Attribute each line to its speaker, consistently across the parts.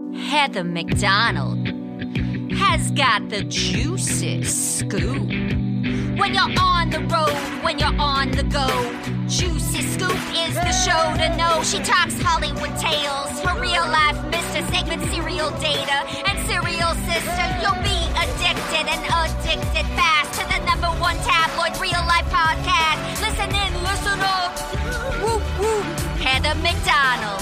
Speaker 1: Heather McDonald has got the juiciest scoop. When you're on the road, when you're on the go, Juicy Scoop is the show to know. She talks Hollywood tales, her real life Mr. Segment serial data, and serial sister. You'll be addicted and addicted fast to the #1 tabloid real life podcast. Listen in, listen up. Whoop, whoop. Heather McDonald,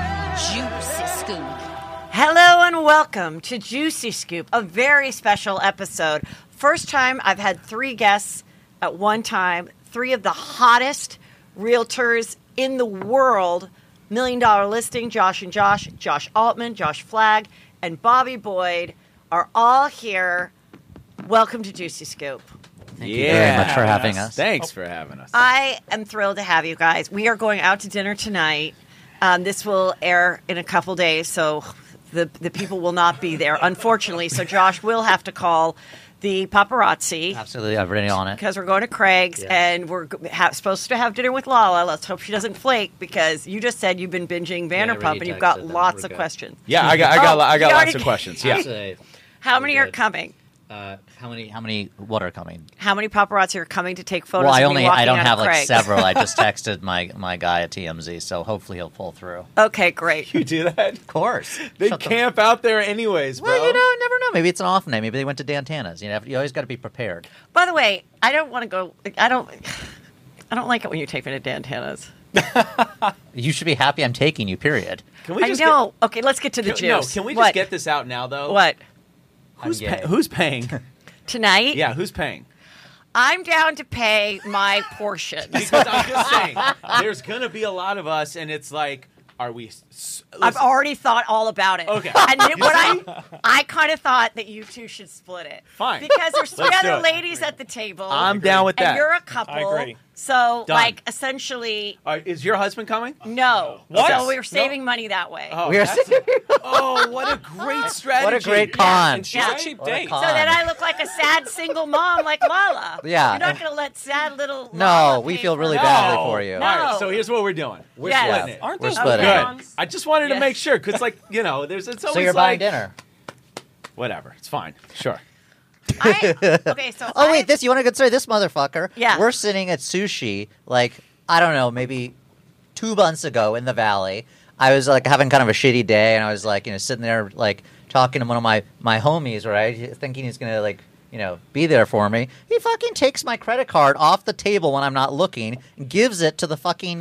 Speaker 1: Juicy Scoop.
Speaker 2: Hello and welcome to Juicy Scoop, a very special episode. First time I've had 3 guests at one time, 3 of the hottest realtors in the world. $1 Million Listing, Josh and Josh, Josh Altman, Josh Flagg, and Bobby Boyd are all here. Welcome to Juicy Scoop.
Speaker 3: Thank you very much for having us.
Speaker 4: Thanks for having us.
Speaker 2: I am thrilled to have you guys. We are going out to dinner tonight. This will air in a couple days, so the people will not be there, unfortunately. So Josh will have to call the paparazzi.
Speaker 3: Absolutely, I've already on it.
Speaker 2: Because we're going to Craig's, and we're supposed to have dinner with Lala. Let's hope she doesn't flake, because you just said you've been binging Vanderpump, and you've got lots of questions.
Speaker 4: Yeah, I got lots of questions. Yeah.
Speaker 2: How many are coming?
Speaker 3: How many? What are coming?
Speaker 2: How many paparazzi are coming to take photos?
Speaker 3: Well,
Speaker 2: of me walking
Speaker 3: I don't
Speaker 2: out
Speaker 3: have
Speaker 2: of
Speaker 3: like
Speaker 2: Craig's?
Speaker 3: several. I just texted my guy at TMZ, so hopefully he'll pull through.
Speaker 2: Okay, great.
Speaker 4: You do that?
Speaker 3: Of course.
Speaker 4: They camp out there anyways, bro.
Speaker 3: Well, you never know. Maybe it's an off night. Maybe they went to Dantana's. You always got to be prepared.
Speaker 2: By the way, I don't want to go. I don't like it when you take me to Dantana's.
Speaker 3: You should be happy I'm taking you. Period.
Speaker 4: Can we just
Speaker 2: Okay, let's get to the juice.
Speaker 4: Can we just get this out now, though?
Speaker 2: What?
Speaker 4: Who's paying?
Speaker 2: Tonight?
Speaker 4: Yeah, who's paying?
Speaker 2: I'm down to pay my portion.
Speaker 4: Because I'm just saying, there's going to be a lot of us, and it's like, are we...
Speaker 2: I've already thought all about it.
Speaker 4: Okay.
Speaker 2: And I kind of thought that you two should split it.
Speaker 4: Fine.
Speaker 2: Because there's 3
Speaker 4: Let's do
Speaker 2: other
Speaker 4: it.
Speaker 2: ladies at the table.
Speaker 4: I'm down with that.
Speaker 2: And you're a couple.
Speaker 5: I agree.
Speaker 2: So,
Speaker 4: Done.
Speaker 2: essentially,
Speaker 4: Is your husband coming?
Speaker 2: no.
Speaker 5: What?
Speaker 2: So we're saving money that way.
Speaker 4: Oh,
Speaker 3: We are
Speaker 4: oh, what a great strategy.
Speaker 3: What a great con.
Speaker 5: And she's
Speaker 2: Yeah.
Speaker 5: a cheap
Speaker 3: What a
Speaker 5: date.
Speaker 3: con.
Speaker 2: So then I look like a sad single mom like Lala.
Speaker 3: Yeah.
Speaker 2: You're not going to let sad little
Speaker 3: No,
Speaker 2: Lala
Speaker 3: we
Speaker 2: pay
Speaker 3: feel
Speaker 2: for
Speaker 3: really
Speaker 2: it.
Speaker 3: badly for you.
Speaker 4: All right,
Speaker 2: No.
Speaker 4: so here's what we're doing. We're
Speaker 2: Yes.
Speaker 4: splitting it.
Speaker 5: Aren't
Speaker 3: We're
Speaker 5: those
Speaker 3: splitting.
Speaker 4: Good.
Speaker 5: coupons?
Speaker 4: I just wanted to
Speaker 2: Yes.
Speaker 4: make sure, because, it's always
Speaker 3: So you're buying dinner.
Speaker 4: Whatever. It's fine. Sure.
Speaker 2: Okay, so
Speaker 3: Oh wait, you want a good story? This motherfucker.
Speaker 2: Yeah.
Speaker 3: We're sitting at sushi, I don't know, maybe 2 months ago in the Valley. I was having kind of a shitty day, and I was sitting there talking to one of my homies, right? Thinking he's gonna be there for me. He fucking takes my credit card off the table when I'm not looking, and gives it to the fucking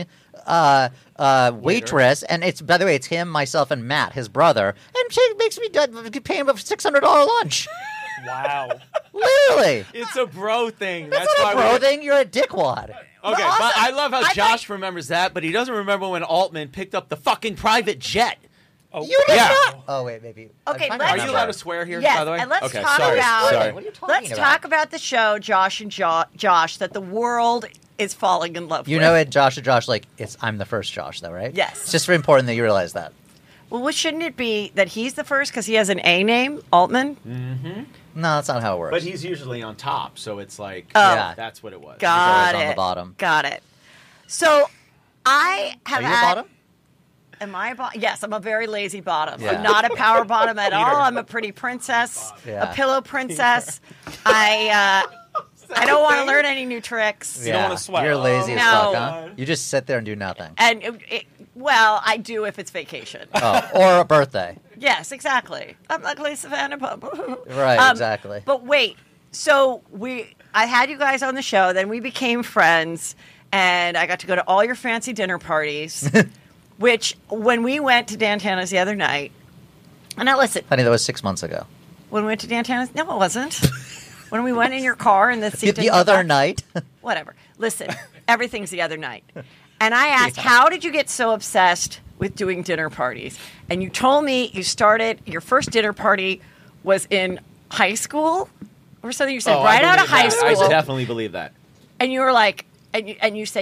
Speaker 3: waitress. And it's, by the way, it's him, myself, and Matt, his brother, and she makes me pay him a $600 lunch.
Speaker 5: Wow.
Speaker 3: Literally.
Speaker 4: It's a bro thing.
Speaker 3: That's not a bro thing. You're a dickwad.
Speaker 4: Okay,
Speaker 2: also,
Speaker 4: but I love how
Speaker 2: I
Speaker 4: Josh remembers that, but he doesn't remember when Altman picked up the fucking private jet.
Speaker 5: Oh,
Speaker 3: You did
Speaker 4: Yeah.
Speaker 3: not. Oh wait, maybe.
Speaker 2: Okay,
Speaker 3: I'm trying to
Speaker 2: let's-
Speaker 4: Are you
Speaker 3: remember.
Speaker 4: allowed to swear here,
Speaker 2: Yes,
Speaker 4: by the way?
Speaker 2: and let's
Speaker 4: okay,
Speaker 2: talk
Speaker 4: sorry,
Speaker 2: about-
Speaker 4: sorry.
Speaker 3: What are you talking
Speaker 2: let's
Speaker 3: about?
Speaker 2: talk about the show, Josh and Josh, that the world is falling in love with.
Speaker 3: You know it, Josh and Josh. I'm the first Josh, though, right?
Speaker 2: Yes.
Speaker 3: It's just important that you realize that.
Speaker 2: Well, shouldn't it be that he's the first because he has an A name, Altman?
Speaker 3: No, that's not how it works.
Speaker 4: But he's usually on top, so it's like,
Speaker 2: Oh.
Speaker 3: Yeah.
Speaker 4: that's what it was.
Speaker 2: Got
Speaker 3: always
Speaker 2: it.
Speaker 3: on the bottom.
Speaker 2: Got it. So I have
Speaker 3: Are you a
Speaker 2: had-
Speaker 3: bottom?
Speaker 2: Am I a bottom? Yes, I'm a very lazy bottom.
Speaker 3: Yeah.
Speaker 2: I'm not a power bottom at all. I'm a pretty princess,
Speaker 3: Yeah.
Speaker 2: a pillow princess. I don't want to learn any new tricks.
Speaker 5: You don't wanna sweat.
Speaker 3: You're lazy as
Speaker 2: No.
Speaker 3: fuck, huh? You just sit there and do nothing.
Speaker 2: And well, I do if it's vacation.
Speaker 3: Oh, or a birthday.
Speaker 2: Yes, exactly. I'm like Lisa Vanderpump.
Speaker 3: Right, exactly.
Speaker 2: But wait, so I had you guys on the show, then we became friends, and I got to go to all your fancy dinner parties, which when we went to Dantana's the other night, and now listen,
Speaker 3: Honey, that was 6 months ago.
Speaker 2: when we went to Dantana's, no, it wasn't. When we went in your car and the seat
Speaker 3: The
Speaker 2: didn't go
Speaker 3: other
Speaker 2: back.
Speaker 3: night.
Speaker 2: Whatever. Listen, everything's the other night. And I asked, how did you get so obsessed with doing dinner parties? And you told me you started, your first dinner party was in high school or something. You said
Speaker 4: Oh,
Speaker 2: right
Speaker 4: I
Speaker 2: out of
Speaker 4: believe
Speaker 2: high
Speaker 4: that.
Speaker 2: school.
Speaker 4: I definitely believe that.
Speaker 2: And you were like, and you say,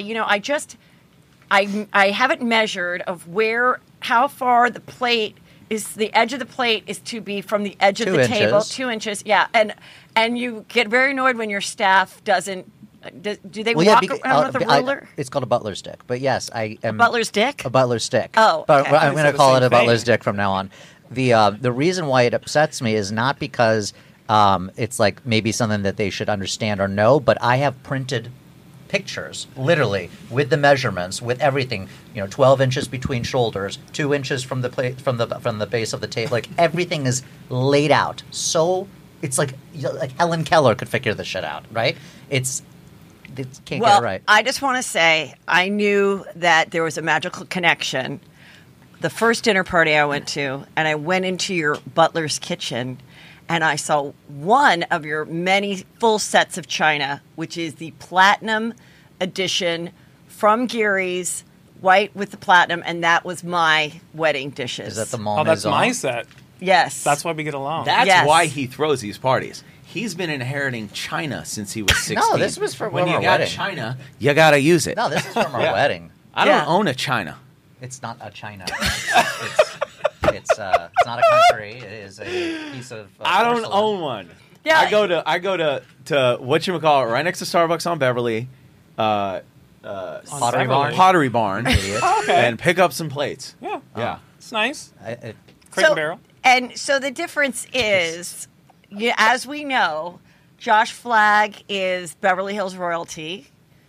Speaker 2: I haven't measured of how far the plate is, the edge of the plate is to be from the edge of
Speaker 3: 2
Speaker 2: the table,
Speaker 3: inches.
Speaker 2: 2 inches. Yeah. And you get very annoyed when your staff doesn't, do they
Speaker 3: Well, yeah,
Speaker 2: walk around with a ruler?
Speaker 3: it's called a butler's stick. But yes, I am
Speaker 2: Butler's dick?
Speaker 3: a butler's stick.
Speaker 2: Oh,
Speaker 3: but
Speaker 2: okay.
Speaker 3: I'm going to
Speaker 5: the
Speaker 3: call
Speaker 5: same
Speaker 3: it a butler's
Speaker 5: thing.
Speaker 3: dick from now on. The reason why it upsets me is not because it's like maybe something that they should understand or know, but I have printed pictures, literally, with the measurements, with everything. 12 inches between shoulders, 2 inches from the from the base of the table. Like everything is laid out. So it's like Helen Keller could figure this shit out, right? It can't get it right.
Speaker 2: I just want to say I knew that there was a magical connection. The first dinner party I went to, and I went into your butler's kitchen, and I saw one of your many full sets of china, which is the platinum edition from Geary's, white with the platinum, and that was my wedding dishes.
Speaker 3: Is that the
Speaker 5: Oh, that's my set.
Speaker 2: Yes.
Speaker 5: That's why we get along.
Speaker 4: That's
Speaker 2: Yes.
Speaker 4: why he throws these parties. He's been inheriting china since he was 16.
Speaker 3: No, this was from
Speaker 4: when you
Speaker 3: our
Speaker 4: got
Speaker 3: wedding.
Speaker 4: china, you gotta use it.
Speaker 3: No, this is from our
Speaker 4: Yeah.
Speaker 3: wedding.
Speaker 4: I
Speaker 2: Yeah.
Speaker 4: don't own a china.
Speaker 3: It's not a china. It's not a country. It is a piece of.
Speaker 4: I don't
Speaker 3: porcelain.
Speaker 4: own one.
Speaker 2: Yeah.
Speaker 4: I go to whatchamacallit, right next to Starbucks on Beverly,
Speaker 3: Pottery
Speaker 5: Beverly.
Speaker 3: Barn.
Speaker 4: Pottery Barn,
Speaker 3: Idiot.
Speaker 5: Okay.
Speaker 4: and pick up some plates.
Speaker 5: Yeah.
Speaker 4: Yeah.
Speaker 5: It's nice.
Speaker 3: It-
Speaker 5: Crate and barrel.
Speaker 2: And so the difference is, as we know, Josh Flagg is Beverly Hills royalty,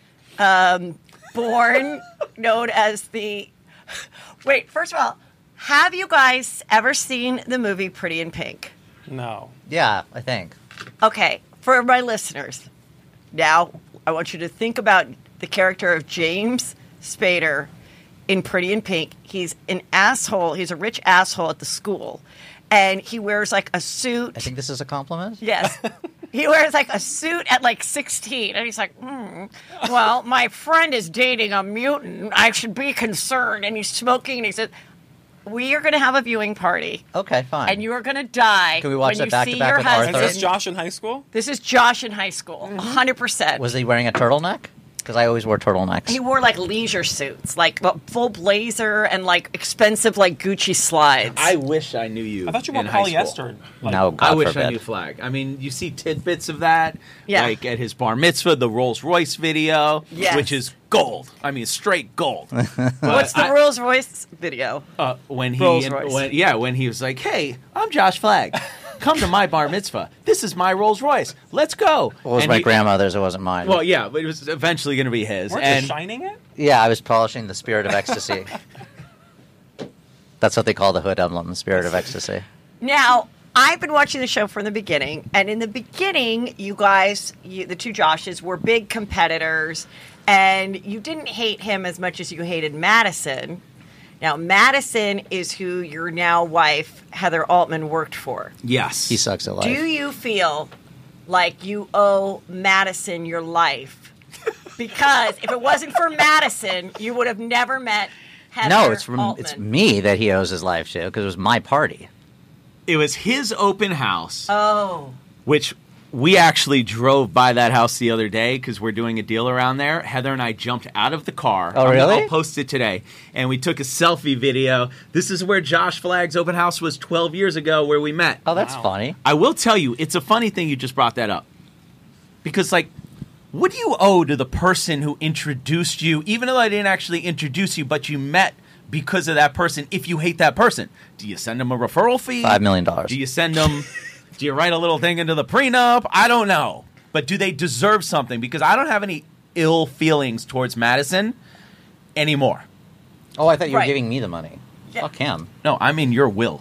Speaker 2: born known as the. Wait, first of all, have you guys ever seen the movie Pretty in Pink?
Speaker 5: No.
Speaker 3: yeah, I think.
Speaker 2: Okay, for my listeners, now I want you to think about the character of James Spader in Pretty in Pink. He's an asshole. He's a rich asshole at the school, and he wears like a suit.
Speaker 3: I think this is a compliment.
Speaker 2: Yes. He wears like a suit at like 16. And he's like, well, my friend is dating a mutant. I should be concerned. And he's smoking. And he said, we are going to have a viewing party.
Speaker 3: Okay, fine.
Speaker 2: And you are going to die.
Speaker 3: Can we watch
Speaker 2: when
Speaker 3: that back
Speaker 2: you
Speaker 3: to
Speaker 2: see
Speaker 3: back
Speaker 2: your
Speaker 3: with Arthur?
Speaker 5: Is
Speaker 2: husband.
Speaker 5: this Josh in high school?
Speaker 2: This is Josh in high school. 100%.
Speaker 3: Was he wearing a turtleneck? Because I always wore turtlenecks.
Speaker 2: He wore like leisure suits, like a full blazer and like expensive like Gucci slides.
Speaker 4: I wish I knew you.
Speaker 5: I thought you wore
Speaker 4: in high school.
Speaker 5: polyester. Like,
Speaker 3: No, God
Speaker 4: I wish
Speaker 3: forbid.
Speaker 4: I knew Flag. I mean, you see tidbits of that,
Speaker 2: Yeah.
Speaker 4: like at his bar mitzvah, the Rolls Royce video,
Speaker 2: Yes.
Speaker 4: which is gold. I mean, straight gold.
Speaker 2: What's the Rolls Royce video?
Speaker 4: When
Speaker 2: Rolls Royce.
Speaker 4: when he was like, "Hey, I'm Josh Flagg. Come to my bar mitzvah. This is my Rolls Royce. Let's go."
Speaker 3: Well, it was
Speaker 4: And
Speaker 3: my
Speaker 4: he-
Speaker 3: grandmother's. It wasn't mine.
Speaker 4: Well, yeah, but it was eventually going to be his.
Speaker 5: Weren't
Speaker 4: and
Speaker 5: you shining it?
Speaker 3: yeah, I was polishing the Spirit of Ecstasy. That's what they call the hood emblem, the Spirit of Ecstasy.
Speaker 2: Now, I've been watching the show from the beginning, and in the beginning, you guys, the two Joshes, were big competitors, and you didn't hate him as much as you hated Madison. Now, Madison is who your now wife, Heather Altman, worked for.
Speaker 4: yes,
Speaker 3: He sucks at life.
Speaker 2: Do you feel like you owe Madison your life? Because if it wasn't for Madison, you would have never met Heather
Speaker 3: No, it's
Speaker 2: Altman.
Speaker 3: me that he owes his life to because it was my party.
Speaker 4: It was his open house,
Speaker 2: Oh.
Speaker 4: which we actually drove by that house the other day because we're doing a deal around there. Heather and I jumped out of the car.
Speaker 3: Oh, really?
Speaker 4: I'll post it today. And we took a selfie video. This is where Josh Flagg's open house was 12 years ago where we met.
Speaker 3: Oh, that's
Speaker 5: Wow.
Speaker 3: funny.
Speaker 4: I will tell you, it's a funny thing you just brought that up. Because, like, what do you owe to the person who introduced you, even though I didn't actually introduce you, but you met because of that person, if you hate that person? Do you send them a referral fee?
Speaker 3: $5 million.
Speaker 4: Do you send them, do you write a little thing into the prenup? I don't know. But do they deserve something? Because I don't have any ill feelings towards Madison anymore.
Speaker 3: Oh, I thought you were
Speaker 2: Right.
Speaker 3: giving me the money.
Speaker 2: Yeah.
Speaker 3: Fuck him.
Speaker 4: No, I'm in your will.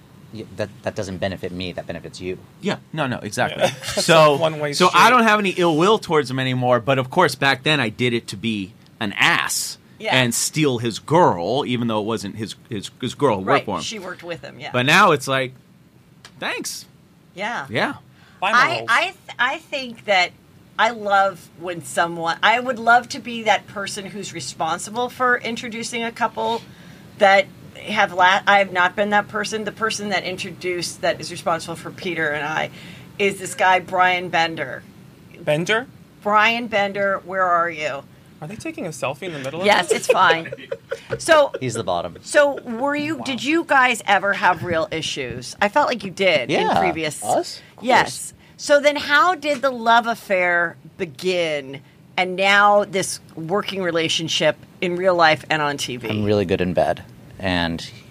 Speaker 3: That doesn't benefit me. That benefits you.
Speaker 4: Yeah, no, exactly.
Speaker 5: Yeah.
Speaker 4: So,
Speaker 5: One-way
Speaker 4: so
Speaker 5: street.
Speaker 4: I don't have any ill will towards him anymore. But of course, back then I did it to be an ass
Speaker 2: Yeah.
Speaker 4: and steal his girl, even though it wasn't his girl who
Speaker 2: Right.
Speaker 4: worked for him.
Speaker 2: She worked with him, yeah.
Speaker 4: But now it's like, thanks.
Speaker 2: yeah.
Speaker 4: Yeah.
Speaker 5: Buy my rolls.
Speaker 2: I think that I love when someone, I would love to be that person who's responsible for introducing a couple that have, I have not been that person. The person that introduced, that is responsible for Peter and I, is this guy, Brian Bender.
Speaker 5: Bender?
Speaker 2: Brian Bender, where are you?
Speaker 5: Are they taking a selfie in the middle of
Speaker 2: Yes,
Speaker 5: this?
Speaker 2: it's fine. So,
Speaker 3: He's the bottom.
Speaker 2: did you guys ever have real issues? I felt like you did in
Speaker 3: Yeah,
Speaker 2: previous.
Speaker 3: us? Of course.
Speaker 2: Yes. So then how did the love affair begin and now this working relationship in real life and on TV?
Speaker 3: I'm really good in bed, and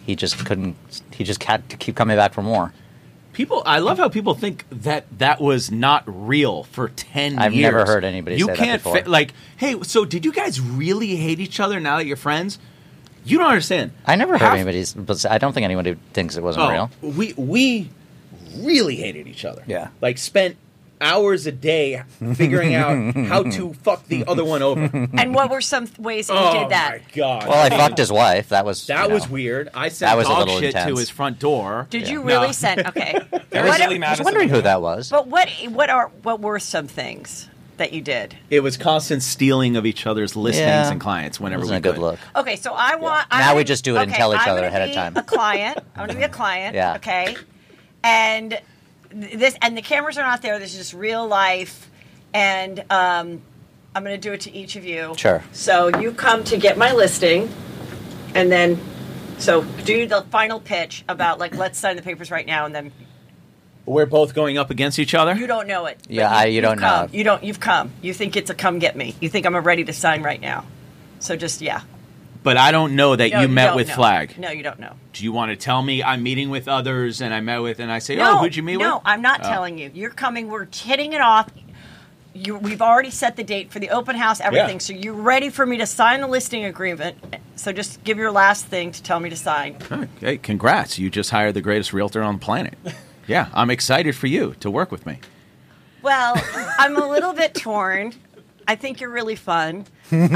Speaker 3: he just couldn't. He just had to keep coming back for more.
Speaker 4: I love how people think that was not real for 10 years.
Speaker 3: I've never heard anybody say that before.
Speaker 4: Hey, so did you guys really hate each other now that you're friends? You don't understand.
Speaker 3: I never heard anybody, but I don't think anybody thinks it wasn't real.
Speaker 4: We really hated each other.
Speaker 3: Yeah.
Speaker 4: Like, spent hours a day figuring out how to fuck the other one over.
Speaker 2: And what were some ways that you did that?
Speaker 4: Oh, my God.
Speaker 3: Well, I fucked his wife. That was
Speaker 4: weird. I
Speaker 3: that
Speaker 4: sent
Speaker 3: was a
Speaker 4: dog
Speaker 3: little
Speaker 4: shit to
Speaker 3: intense.
Speaker 4: his front door.
Speaker 2: Did you really send? Okay.
Speaker 3: I was wondering who that was.
Speaker 2: But what were some things that you did?
Speaker 4: It was constant stealing of each other's listings and clients whenever we could.
Speaker 3: It wasn't a good look.
Speaker 2: Okay, so I want.
Speaker 3: Now we just do it and tell each other ahead of time.
Speaker 2: A client. I'm going to be a client.
Speaker 3: Yeah.
Speaker 2: Okay. And the cameras are not there. This is just real life, and I'm going to do it to each of you.
Speaker 3: Sure.
Speaker 2: So you come to get my listing, and then do the final pitch about let's sign the papers right now, and then
Speaker 4: We're both going up against each other?
Speaker 2: you don't know it. But
Speaker 3: Yeah, you don't know.
Speaker 2: You've come. You think it's a come get me. You think I'm ready to sign right now. So just
Speaker 4: But I don't know that
Speaker 2: No,
Speaker 4: you met
Speaker 2: don't
Speaker 4: with
Speaker 2: know.
Speaker 4: Flag.
Speaker 2: No, you don't know.
Speaker 4: Do you want to tell me I'm meeting with others and I met with, and I say,
Speaker 2: No,
Speaker 4: who'd you meet with?
Speaker 2: No, I'm not telling you. You're coming. We're hitting it off. We've already set the date for the open house, everything.
Speaker 4: Yeah.
Speaker 2: So you're ready for me to sign the listing agreement. So just give your last thing to tell me to sign.
Speaker 4: Okay, congrats. You just hired the greatest realtor on the planet. Yeah, I'm excited for you to work with me.
Speaker 2: Well, I'm a little bit torn. I think you're really fun.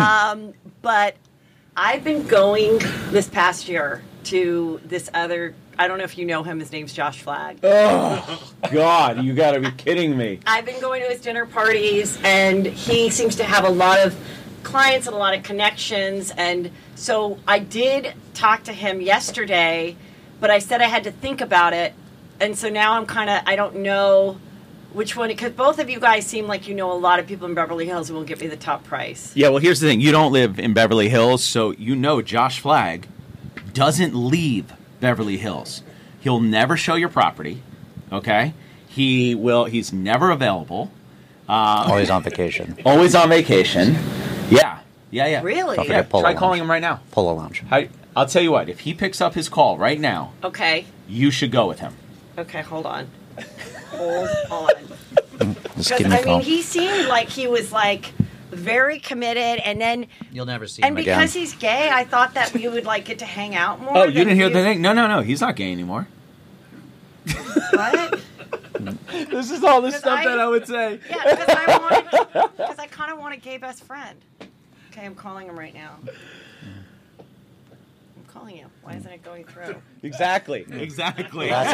Speaker 2: But I've been going this past year to this other, I don't know if you know him, his name's Josh Flagg.
Speaker 4: God, you got to be kidding me.
Speaker 2: I've been going to his dinner parties, and he seems to have a lot of clients and a lot of connections. And so I did talk to him yesterday, but I said I had to think about it. And so now I'm I don't know which one, because both of you guys seem like you know a lot of people in Beverly Hills who will give me the top price.
Speaker 4: Yeah, well, here's the thing. You don't live in Beverly Hills, so you know Josh Flagg doesn't leave Beverly Hills. He'll never show your property, okay? He's never available.
Speaker 3: Always on vacation.
Speaker 4: Always on vacation. Yeah.
Speaker 2: Really?
Speaker 3: Don't
Speaker 4: Yeah,
Speaker 3: forget Polo
Speaker 4: try
Speaker 3: Lounge.
Speaker 4: calling him right now.
Speaker 3: Polo Lounge.
Speaker 4: I'll tell you what, if he picks up his call right now,
Speaker 2: Okay.
Speaker 4: you should go with him.
Speaker 2: Okay, hold on. Hold on.
Speaker 3: Just
Speaker 2: Because,
Speaker 3: give me a call.
Speaker 2: he seemed like he was, very committed, and then...
Speaker 3: You'll never see
Speaker 2: And
Speaker 3: him again.
Speaker 2: because he's gay, I thought that we would get to hang out more.
Speaker 4: Oh, you didn't hear the thing? No. He's not gay anymore.
Speaker 2: What?
Speaker 4: This is all the
Speaker 2: 'Cause
Speaker 4: stuff
Speaker 2: I-
Speaker 4: that I would say.
Speaker 2: Yeah, because I kind of want a gay best friend. Okay, I'm calling him right now. I'm calling you. Why isn't it going through?
Speaker 4: Exactly.
Speaker 3: That's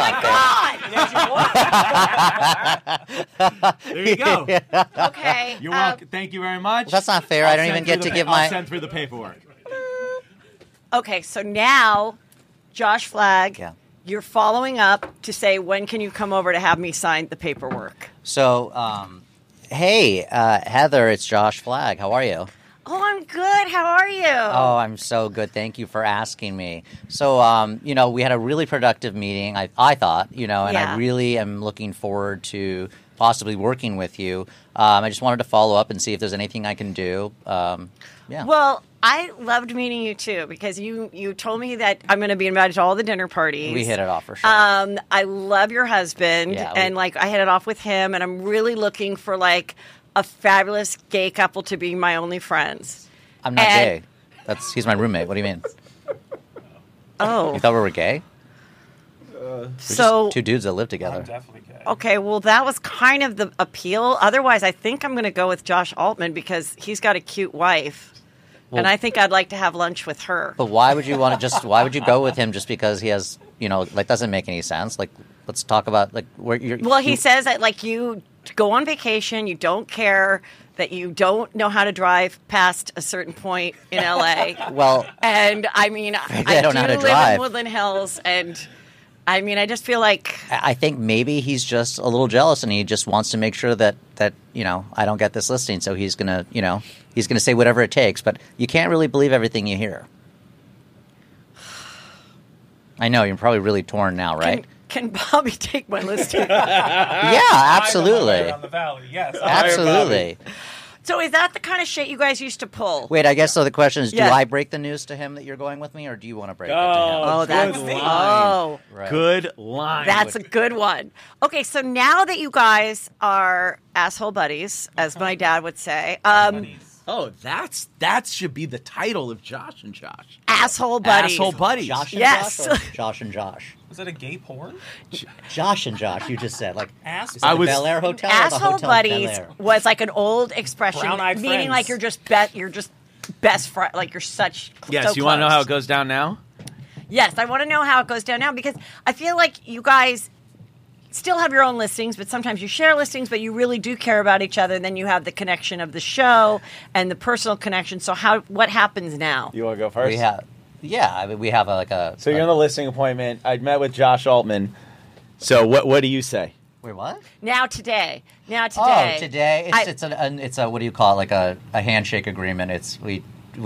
Speaker 3: not fair.
Speaker 4: There you go.
Speaker 2: Okay.
Speaker 4: You're welcome. Thank you very much.
Speaker 3: That's not fair. I don't even get to give
Speaker 4: I'll
Speaker 3: my.
Speaker 4: send through the paperwork.
Speaker 2: Okay, so now, Josh Flagg,
Speaker 3: Yeah.
Speaker 2: you're following up to say, when can you come over to have me sign the paperwork?
Speaker 3: So, hey, Heather, it's Josh Flagg. How are you?
Speaker 2: Oh, I'm good. How are you?
Speaker 3: Oh, I'm so good. Thank you for asking me. So, we had a really productive meeting, I thought, and
Speaker 2: Yeah.
Speaker 3: I really am looking forward to possibly working with you. I just wanted to follow up and see if there's anything I can do. Yeah.
Speaker 2: Well, I loved meeting you too, because you told me that I'm going to be invited to all the dinner parties.
Speaker 3: We hit it off for sure.
Speaker 2: I love your husband,
Speaker 3: Yeah,
Speaker 2: and I hit it off with him, and I'm really looking for a fabulous gay couple to be my only friends.
Speaker 3: I'm not
Speaker 2: and-
Speaker 3: gay. He's my roommate. What do you mean?
Speaker 2: Oh,
Speaker 3: You thought we were gay?
Speaker 2: so
Speaker 3: Two dudes that live together.
Speaker 5: Definitely gay.
Speaker 2: okay. Well, that was kind of the appeal. Otherwise, I think I'm going to go with Josh Altman because he's got a cute wife, and I think I'd like to have lunch with her.
Speaker 3: But why would you why would you go with him just because he has, doesn't make any sense? Let's talk about where you're.
Speaker 2: Well, he says that you go on vacation, you don't care that you don't know how to drive past a certain point in LA.
Speaker 3: Well,
Speaker 2: And I
Speaker 3: don't know how to
Speaker 2: live
Speaker 3: drive.
Speaker 2: in Woodland Hills, and I just feel like
Speaker 3: I think maybe he's just a little jealous and he just wants to make sure that I don't get this listing. So he's gonna say whatever it takes. But you can't really believe everything you hear. I know you're probably really torn now, right?
Speaker 2: can Bobby take my listing?
Speaker 3: Yeah, absolutely.
Speaker 5: On the valley, yes.
Speaker 3: Absolutely.
Speaker 2: So is that the kind of shit you guys used to pull?
Speaker 3: Wait, I guess so. The question is, do
Speaker 2: Yeah.
Speaker 3: I break the news to him that you're going with me, or do you want to break it to him?
Speaker 2: Oh, that's
Speaker 4: good line.
Speaker 3: Right.
Speaker 4: Good line.
Speaker 2: That's a good one. Okay, so now that you guys are asshole buddies, as my dad would say,
Speaker 4: Oh, that should be the title of Josh and Josh.
Speaker 2: asshole buddies.
Speaker 4: Asshole buddies.
Speaker 3: Josh and
Speaker 2: Yes.
Speaker 3: Josh, or Josh and Josh?
Speaker 5: Was that a gay porn?
Speaker 3: Josh and Josh, you just said. Like,
Speaker 5: Ass-
Speaker 3: is it
Speaker 4: I
Speaker 3: the
Speaker 4: was-
Speaker 3: Bel Air Hotel or the
Speaker 2: Asshole
Speaker 3: Hotel
Speaker 2: buddies
Speaker 3: Bel Air?
Speaker 2: was like an old expression,
Speaker 5: Brown-eyed
Speaker 2: meaning
Speaker 5: friends.
Speaker 2: like you're just best friend, like you're such.
Speaker 4: Yes,
Speaker 2: so
Speaker 4: you want to know how it
Speaker 2: close.
Speaker 4: goes down now?
Speaker 2: Yes, I want to know how it goes down now because I feel like you guys still have your own listings, but sometimes you share listings, but you really do care about each other. And then you have the connection of the show and the personal connection. So what happens now?
Speaker 6: You want to go first?
Speaker 3: We have, I mean, we have a.
Speaker 6: So you're on the listing appointment. I met with Josh Altman. So what do you say?
Speaker 3: Wait, what?
Speaker 2: Now today.
Speaker 3: Oh, today
Speaker 2: I-
Speaker 3: it's a what do you call it? Like a handshake agreement. We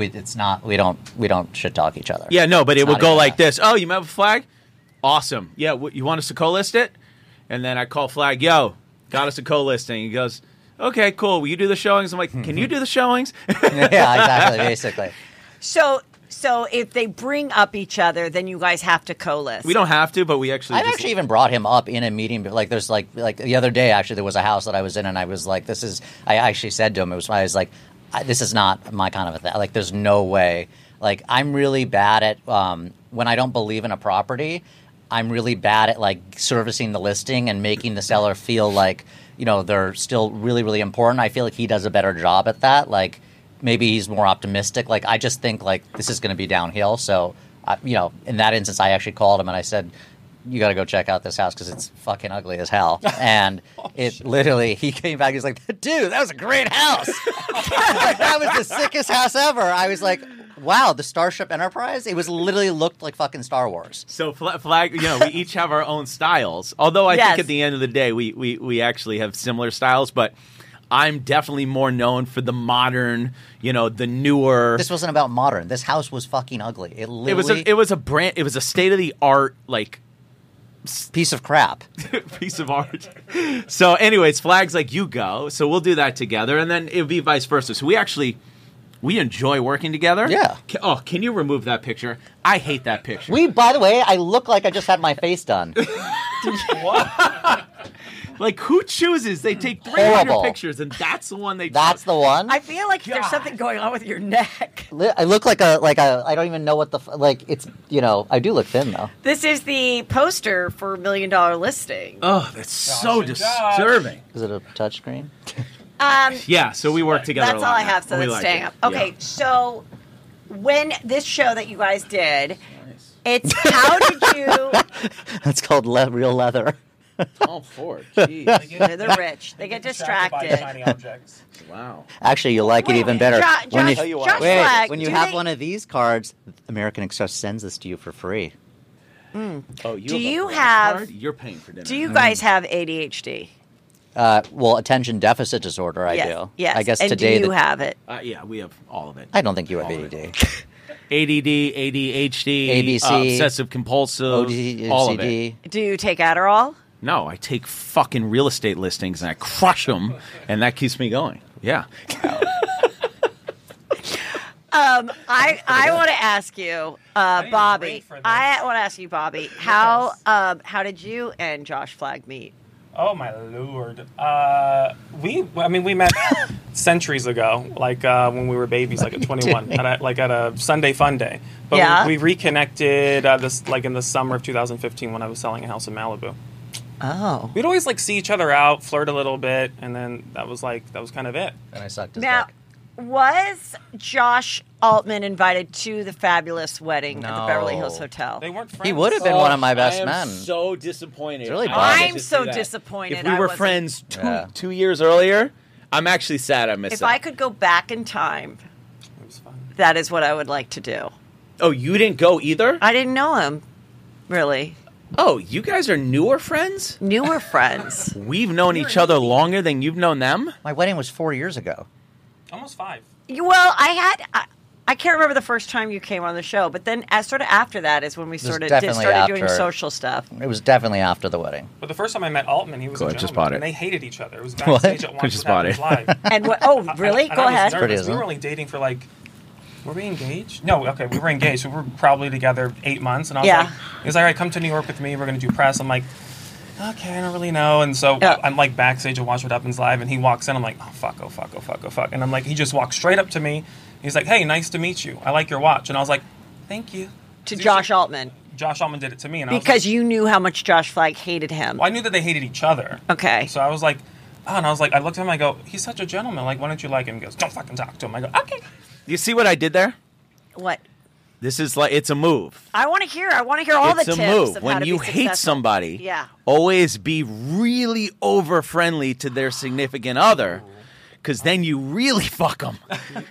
Speaker 3: don't shit talk each other.
Speaker 4: Yeah, no, but it
Speaker 3: It's
Speaker 4: would
Speaker 3: not
Speaker 4: go
Speaker 3: even
Speaker 4: like
Speaker 3: that.
Speaker 4: this. Oh, you met with Flag? Awesome. Yeah, you want us to co-list it? And then I call Flag, yo, got us a co-listing. He goes, okay, cool. Will you do the showings? I'm like, can you do the showings?
Speaker 3: Yeah, exactly. Basically,
Speaker 2: So if they bring up each other, then you guys have to co-list.
Speaker 4: We don't have to, but we actually
Speaker 3: I've
Speaker 4: just...
Speaker 3: actually even brought him up in a meeting. But like, there's like the other day, actually, there was a house that I was in, and I was like, I actually said to him, I was like, this is not my kind of a thing. Like, there's no way. Like, I'm really bad at when I don't believe in a property. I'm really bad at like servicing the listing and making the seller feel like, you know, they're still really, really important. I feel like he does a better job at that. Like, maybe he's more optimistic. Like, I just think like this is going to be downhill. So, you know, in that instance, I actually called him and I said, you got to go check out this house because it's fucking ugly as hell. And literally, he came back. He's like, dude, that was a great house. That was the sickest house ever. I was like, wow, the Starship Enterprise? It was literally looked like fucking Star Wars.
Speaker 4: So Flag, you know, we each have our own styles. Although I
Speaker 2: Yes.
Speaker 4: think at the end of the day, we actually have similar styles, but I'm definitely more known for the modern, you know, the newer.
Speaker 3: This wasn't about modern. This house was fucking ugly. It literally
Speaker 4: It was a state of the art like
Speaker 3: piece of crap.
Speaker 4: piece of art. So, anyways, Flag's like, you go. So we'll do that together, and then it'll be vice versa. So we enjoy working together.
Speaker 3: Yeah.
Speaker 4: Can you remove that picture? I hate that picture.
Speaker 3: By the way, I look like I just had my face done.
Speaker 4: Like, who chooses? They take 300
Speaker 3: Horrible.
Speaker 4: pictures, and that's the one they
Speaker 3: That's
Speaker 4: chose.
Speaker 3: the one.
Speaker 2: I feel like there's something going on with your neck.
Speaker 3: I look like a I don't even know what like it's, you know, I do look thin though.
Speaker 2: This is the poster for $1 Million Listing.
Speaker 4: Oh, that's so
Speaker 5: and Josh.
Speaker 4: disturbing.
Speaker 3: Is it a touchscreen?
Speaker 4: Yeah, so we work together.
Speaker 2: That's
Speaker 4: a
Speaker 2: all
Speaker 4: lot
Speaker 2: I
Speaker 4: now.
Speaker 2: have, so
Speaker 4: We
Speaker 2: that's
Speaker 4: like
Speaker 2: staying
Speaker 4: it.
Speaker 2: up. Okay,
Speaker 4: Yeah.
Speaker 2: so when this show that you guys did, it's how did you?
Speaker 3: That's called real leather.
Speaker 4: All four. Jeez.
Speaker 2: They're rich. They get
Speaker 5: By
Speaker 2: distracted.
Speaker 5: shiny objects.
Speaker 4: Wow.
Speaker 3: Actually, you'll like it
Speaker 2: Wait,
Speaker 3: even better.
Speaker 2: Josh,
Speaker 3: when
Speaker 2: Josh,
Speaker 3: you,
Speaker 2: Josh
Speaker 3: wait,
Speaker 2: Flag,
Speaker 3: when you
Speaker 2: do
Speaker 3: have
Speaker 2: they-
Speaker 3: one of these cards, American Express sends this to you for free.
Speaker 4: Oh,
Speaker 2: Do
Speaker 4: have a
Speaker 2: you
Speaker 4: black
Speaker 2: have-
Speaker 4: card? You're paying for dinner.
Speaker 2: Do you guys have ADHD?
Speaker 3: Well, attention deficit disorder, I
Speaker 2: yes.
Speaker 3: do.
Speaker 2: Yes.
Speaker 3: I guess
Speaker 2: and
Speaker 3: today
Speaker 2: do you have it?
Speaker 4: Yeah, we have all of it.
Speaker 3: I don't think you have
Speaker 4: All of
Speaker 3: ADD.
Speaker 4: ADD, ADHD,
Speaker 3: ABC,
Speaker 4: obsessive compulsive,
Speaker 3: OCD,
Speaker 4: all of it.
Speaker 2: Do you take Adderall?
Speaker 4: No, I take fucking real estate listings and I crush them, and that keeps me going. Yeah.
Speaker 2: I want to ask you, Bobby.
Speaker 5: wait for this.
Speaker 2: I want to ask you, Bobby. How did you and Josh Flag meet?
Speaker 5: Oh my lord. We met centuries ago, like when we were babies, like at 21, at a Sunday fun day. But
Speaker 2: Yeah.
Speaker 5: we reconnected in the summer of 2015 when I was selling a house in Malibu.
Speaker 2: Oh.
Speaker 5: We'd always like see each other out, flirt a little bit, and then that was kind of it.
Speaker 3: And I sucked his
Speaker 2: Now,
Speaker 3: dick.
Speaker 2: was Josh Altman invited to the fabulous wedding at the
Speaker 3: No.
Speaker 2: Beverly Hills Hotel?
Speaker 5: They weren't friends.
Speaker 3: He would have been one of my best
Speaker 4: I am
Speaker 3: men.
Speaker 4: so disappointed.
Speaker 3: It's really
Speaker 4: I
Speaker 3: bad.
Speaker 4: wanted
Speaker 2: I'm
Speaker 4: to
Speaker 2: so
Speaker 4: see that.
Speaker 2: disappointed
Speaker 4: If we
Speaker 2: I
Speaker 4: were
Speaker 2: wasn't-
Speaker 4: friends
Speaker 3: Yeah.
Speaker 4: 2 years earlier, I'm actually sad I missed
Speaker 2: If
Speaker 4: that.
Speaker 2: I could go back in time,
Speaker 5: It was fun.
Speaker 2: that is what I would like to do.
Speaker 4: Oh, you didn't go either?
Speaker 2: I didn't know him, really.
Speaker 4: Oh, you guys are newer friends?
Speaker 2: Newer friends.
Speaker 4: We've known each other longer than you've known them?
Speaker 3: My wedding was 4 years ago.
Speaker 5: Almost 5.
Speaker 2: Well, I I can't remember the first time you came on the show, but then sort of after that is when we started doing
Speaker 3: definitely
Speaker 2: social stuff.
Speaker 3: It was definitely after the wedding.
Speaker 5: But the first time I met Altman, he was
Speaker 6: Cool,
Speaker 5: a
Speaker 6: I just
Speaker 5: gentleman,
Speaker 6: bought it.
Speaker 5: and they hated each other. It was backstage at
Speaker 6: I
Speaker 5: Watch
Speaker 6: just
Speaker 5: What
Speaker 6: bought
Speaker 5: Happens
Speaker 6: it.
Speaker 5: Live.
Speaker 2: And what? Oh, really?
Speaker 5: And
Speaker 2: Go
Speaker 5: I was
Speaker 2: ahead.
Speaker 5: nervous.
Speaker 3: Pretty,
Speaker 5: We
Speaker 3: isn't
Speaker 5: were
Speaker 3: it?
Speaker 5: only dating for like, were we engaged? No, okay, we were engaged. We were probably together 8 months, and I was
Speaker 2: Yeah.
Speaker 5: like, he was like, all right, come to New York with me. We're going to do press. I'm like, okay, I don't really know. And so
Speaker 2: Yeah.
Speaker 5: I'm like backstage at Watch What Happens Live, and he walks in. I'm like, oh fuck, oh fuck, oh fuck, oh fuck. And I'm like, he just walks straight up to me. He's like, hey, nice to meet you. I like your watch. And I was like, thank you.
Speaker 2: To Josh Altman.
Speaker 5: Josh Altman did it to me, and I was
Speaker 2: Because
Speaker 5: like,
Speaker 2: you knew how much Josh Flagg hated him.
Speaker 5: well, I knew that they hated each other.
Speaker 2: Okay.
Speaker 5: So I was like, oh, and I was like, I looked at him, I go, he's such a gentleman. Like, why don't you like him? He goes, don't fucking talk to him. I go, okay.
Speaker 6: You see what I did there?
Speaker 2: What?
Speaker 6: This is like, it's a move.
Speaker 2: I want to hear all
Speaker 6: It's
Speaker 2: the
Speaker 6: a
Speaker 2: tips
Speaker 6: move.
Speaker 2: of how
Speaker 6: When
Speaker 2: to
Speaker 6: you
Speaker 2: be
Speaker 6: hate
Speaker 2: successful.
Speaker 6: somebody,
Speaker 2: Yeah.
Speaker 6: always be really over friendly to their significant other, because then you really fuck them.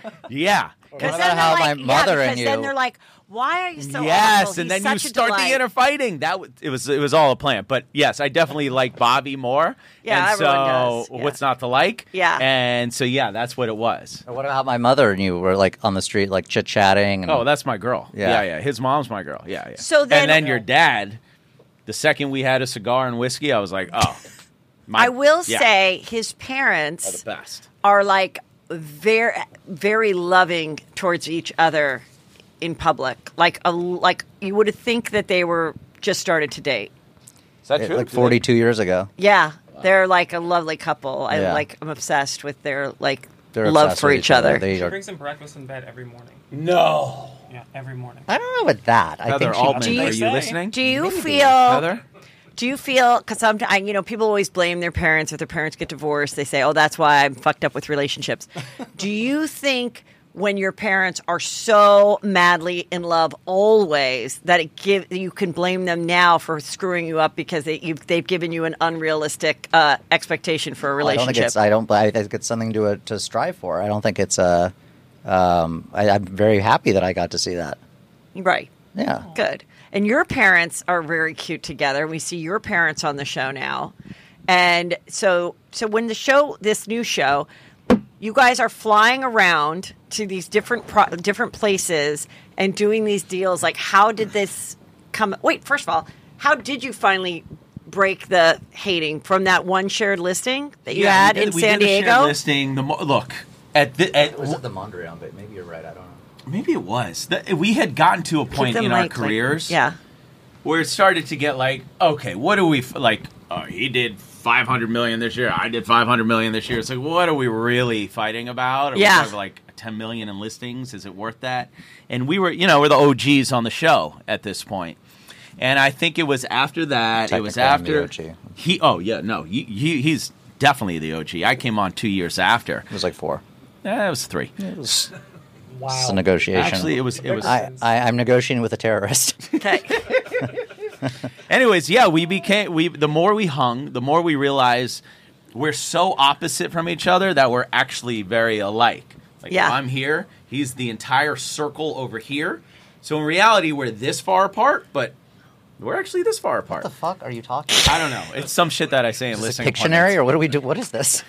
Speaker 6: Yeah.
Speaker 2: Because
Speaker 3: What about how my mother and
Speaker 2: because then
Speaker 3: you-
Speaker 2: they're like, why are you so
Speaker 6: Yes,
Speaker 2: awful?
Speaker 6: and
Speaker 2: He's
Speaker 6: then you
Speaker 2: such a
Speaker 6: start the
Speaker 2: delight."
Speaker 6: inner fighting. It was all a plan. But yes, I definitely like Bobby more.
Speaker 2: Yeah,
Speaker 6: and
Speaker 2: everyone
Speaker 6: so
Speaker 2: does. Yeah.
Speaker 6: what's not to like?
Speaker 2: Yeah.
Speaker 6: And so yeah, that's what it was.
Speaker 3: Or what about my mother and you were like on the street, like chit chatting?
Speaker 6: Oh, that's my girl.
Speaker 3: Yeah.
Speaker 6: Yeah. His mom's my girl. Yeah.
Speaker 2: So then-
Speaker 6: and then your dad. The second we had a cigar and whiskey, I was like, oh.
Speaker 2: I will
Speaker 6: yeah,
Speaker 2: say his
Speaker 6: are the
Speaker 2: parents
Speaker 6: best.
Speaker 2: are like very, very loving towards each other in public. Like you would think that they were just started to date.
Speaker 6: Is that
Speaker 3: like 42 years ago.
Speaker 2: Yeah, they're like a lovely couple.
Speaker 3: Yeah.
Speaker 2: I'm obsessed with their
Speaker 3: They're
Speaker 2: love
Speaker 3: obsessed
Speaker 2: for
Speaker 3: with
Speaker 2: each other.
Speaker 3: They
Speaker 5: She
Speaker 3: are,
Speaker 5: brings him breakfast in bed every morning.
Speaker 6: No.
Speaker 5: Yeah, every morning.
Speaker 3: I don't know about that. I
Speaker 6: Heather
Speaker 3: think she.
Speaker 6: Altman,
Speaker 2: Do you
Speaker 6: are you
Speaker 5: say?
Speaker 6: listening?
Speaker 2: Do you feel?
Speaker 6: Heather?
Speaker 2: Do you feel? Because sometimes people always blame their parents if their parents get divorced. They say, "Oh, that's why I'm fucked up with relationships." Do you think when your parents are so madly in love always that you can blame them now for screwing you up because they've given you an unrealistic expectation for a relationship?
Speaker 3: I think it's something to strive for. I don't think it's a. I'm very happy that I got to see that.
Speaker 2: Right.
Speaker 3: Yeah.
Speaker 2: Good. And your parents are very cute together. We see your parents on the show now. And so when this new show, you guys are flying around to these different places and doing these deals. Like, how did this come? Wait, first of all, how did you finally break the hating from that one shared listing that you had in San
Speaker 4: we did a shared
Speaker 2: Diego?
Speaker 4: listing. Look,
Speaker 3: Was it the Mondrian? But maybe you're right. I don't know.
Speaker 4: maybe it was. We had gotten to a point
Speaker 2: Keep
Speaker 4: in
Speaker 2: them
Speaker 4: our
Speaker 2: like-
Speaker 4: careers
Speaker 2: yeah.
Speaker 4: where it started to get like, okay, what do we like? Oh, he did 500 million this year. I did 500 million this year. It's like, what are we really fighting about? Are
Speaker 2: Yeah.
Speaker 4: we talking like 10 million in listings? Is it worth that? And we were, we're the OGs on the show at this point. And I think it was after that. It was
Speaker 3: Technically, I'm
Speaker 4: after
Speaker 3: the OG.
Speaker 4: he's definitely the OG. I came on 2 years after.
Speaker 3: It was like 4.
Speaker 4: It was 3.
Speaker 3: It's
Speaker 5: Wow.
Speaker 3: a negotiation.
Speaker 4: Actually, it was.
Speaker 3: I'm negotiating with a terrorist.
Speaker 2: Okay.
Speaker 6: Anyways, yeah, the more we hung, the more we realized we're so opposite from each other that we're actually very alike. Like,
Speaker 2: Yeah.
Speaker 6: if I'm here, he's the entire circle over here. So in reality, we're this far apart, but we're actually this far apart.
Speaker 3: What the fuck are you talking?
Speaker 6: I don't know. It's some shit that I say in
Speaker 3: Is this
Speaker 6: listening
Speaker 3: Pictionary
Speaker 6: appointments.
Speaker 3: or what do we do? What is this?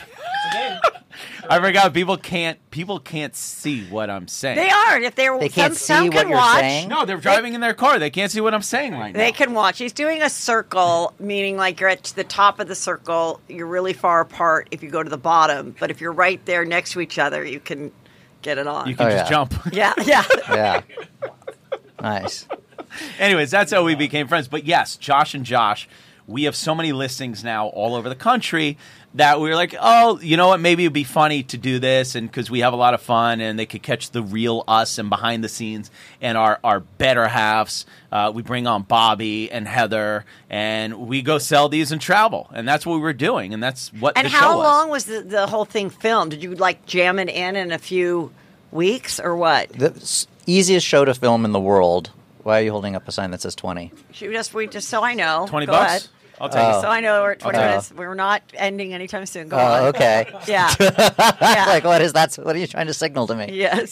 Speaker 6: I forgot people can't see what I'm saying.
Speaker 2: They are. If they're
Speaker 3: They can't
Speaker 2: some
Speaker 3: see
Speaker 2: can
Speaker 3: what you're
Speaker 2: watch.
Speaker 3: saying?
Speaker 6: No, they're driving in their car. They can't see what I'm saying right now.
Speaker 2: They can watch. He's doing a circle, meaning like you're at the top of the circle. You're really far apart if you go to the bottom. But if you're right there next to each other, you can get it on.
Speaker 6: You can
Speaker 3: Oh,
Speaker 6: just
Speaker 3: yeah.
Speaker 6: jump.
Speaker 2: yeah, yeah.
Speaker 3: Yeah. Nice.
Speaker 6: Anyways, that's how we became friends. But yes, Josh and Josh, we have so many listings now all over the country that we were like, oh, you know what? Maybe it'd be funny to do this, and because we have a lot of fun, and they could catch the real us and behind the scenes and our better halves. We bring on Bobby and Heather, and we go sell these and travel, and that's what we were doing, and that's what.
Speaker 2: And
Speaker 6: the
Speaker 2: how
Speaker 6: show was.
Speaker 2: long was the whole thing filmed? Did you like jam it in a few weeks or what?
Speaker 3: The easiest show to film in the world. Why are you holding up a sign that says 20?
Speaker 2: We just so I know.
Speaker 6: $20?
Speaker 2: Go ahead.
Speaker 6: I'll take
Speaker 3: Oh.
Speaker 6: it.
Speaker 2: So I know we're at 20
Speaker 3: Okay.
Speaker 2: minutes. We're not ending anytime soon. Go
Speaker 3: Oh,
Speaker 2: on.
Speaker 3: okay.
Speaker 2: Yeah. Yeah.
Speaker 3: Like, what is that? What are you trying to signal to me?
Speaker 2: Yes.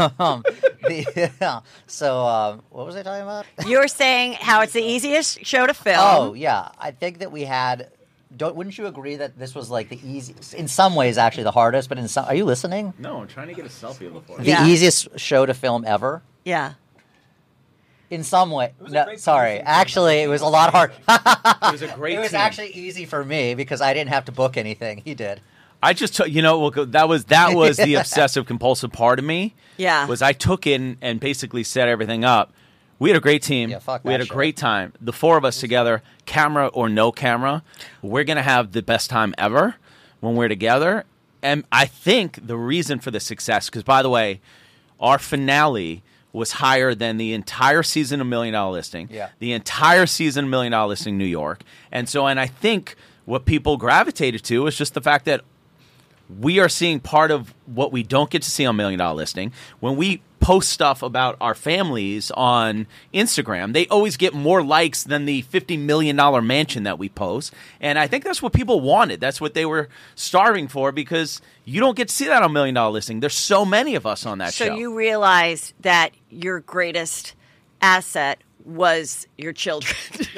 Speaker 3: So, what was I talking about?
Speaker 2: You're saying how it's the easiest show to film.
Speaker 3: Oh, yeah. I think that we had wouldn't you agree that this was like the easiest, in some ways actually the hardest, but in some, are you listening?
Speaker 6: No, I'm trying to get a selfie of the floor.
Speaker 3: The
Speaker 2: Yeah.
Speaker 3: easiest show to film ever?
Speaker 2: Yeah.
Speaker 3: In some way.
Speaker 5: was a
Speaker 3: No,
Speaker 5: great
Speaker 3: sorry.
Speaker 5: season.
Speaker 3: Actually, it was a lot hard.
Speaker 6: It was a great
Speaker 3: It was
Speaker 6: team.
Speaker 3: actually easy for me because I didn't have to book anything. He did.
Speaker 6: I just took, that was the obsessive compulsive part of me.
Speaker 2: Yeah.
Speaker 6: Was I took in and basically set everything up. We had a great team.
Speaker 3: Yeah, fuck
Speaker 6: we had
Speaker 3: that
Speaker 6: a
Speaker 3: shit.
Speaker 6: great time. The four of us together, camera or no camera, we're going to have the best time ever when we're together. And I think the reason for the success, because by the way, our finale was higher than the entire season of $1 Million Listing,
Speaker 3: Yeah.
Speaker 6: the entire season of $1 Million Listing New York. And I think what people gravitated to is just the fact that we are seeing part of what we don't get to see on $1 Million Listing. When we post stuff about our families on Instagram, they always get more likes than the $50 million mansion that we post. And I think that's what people wanted. That's what they were starving for, because you don't get to see that on $1 Million Listing. There's so many of us on that show.
Speaker 2: So you realized that your greatest asset was your children.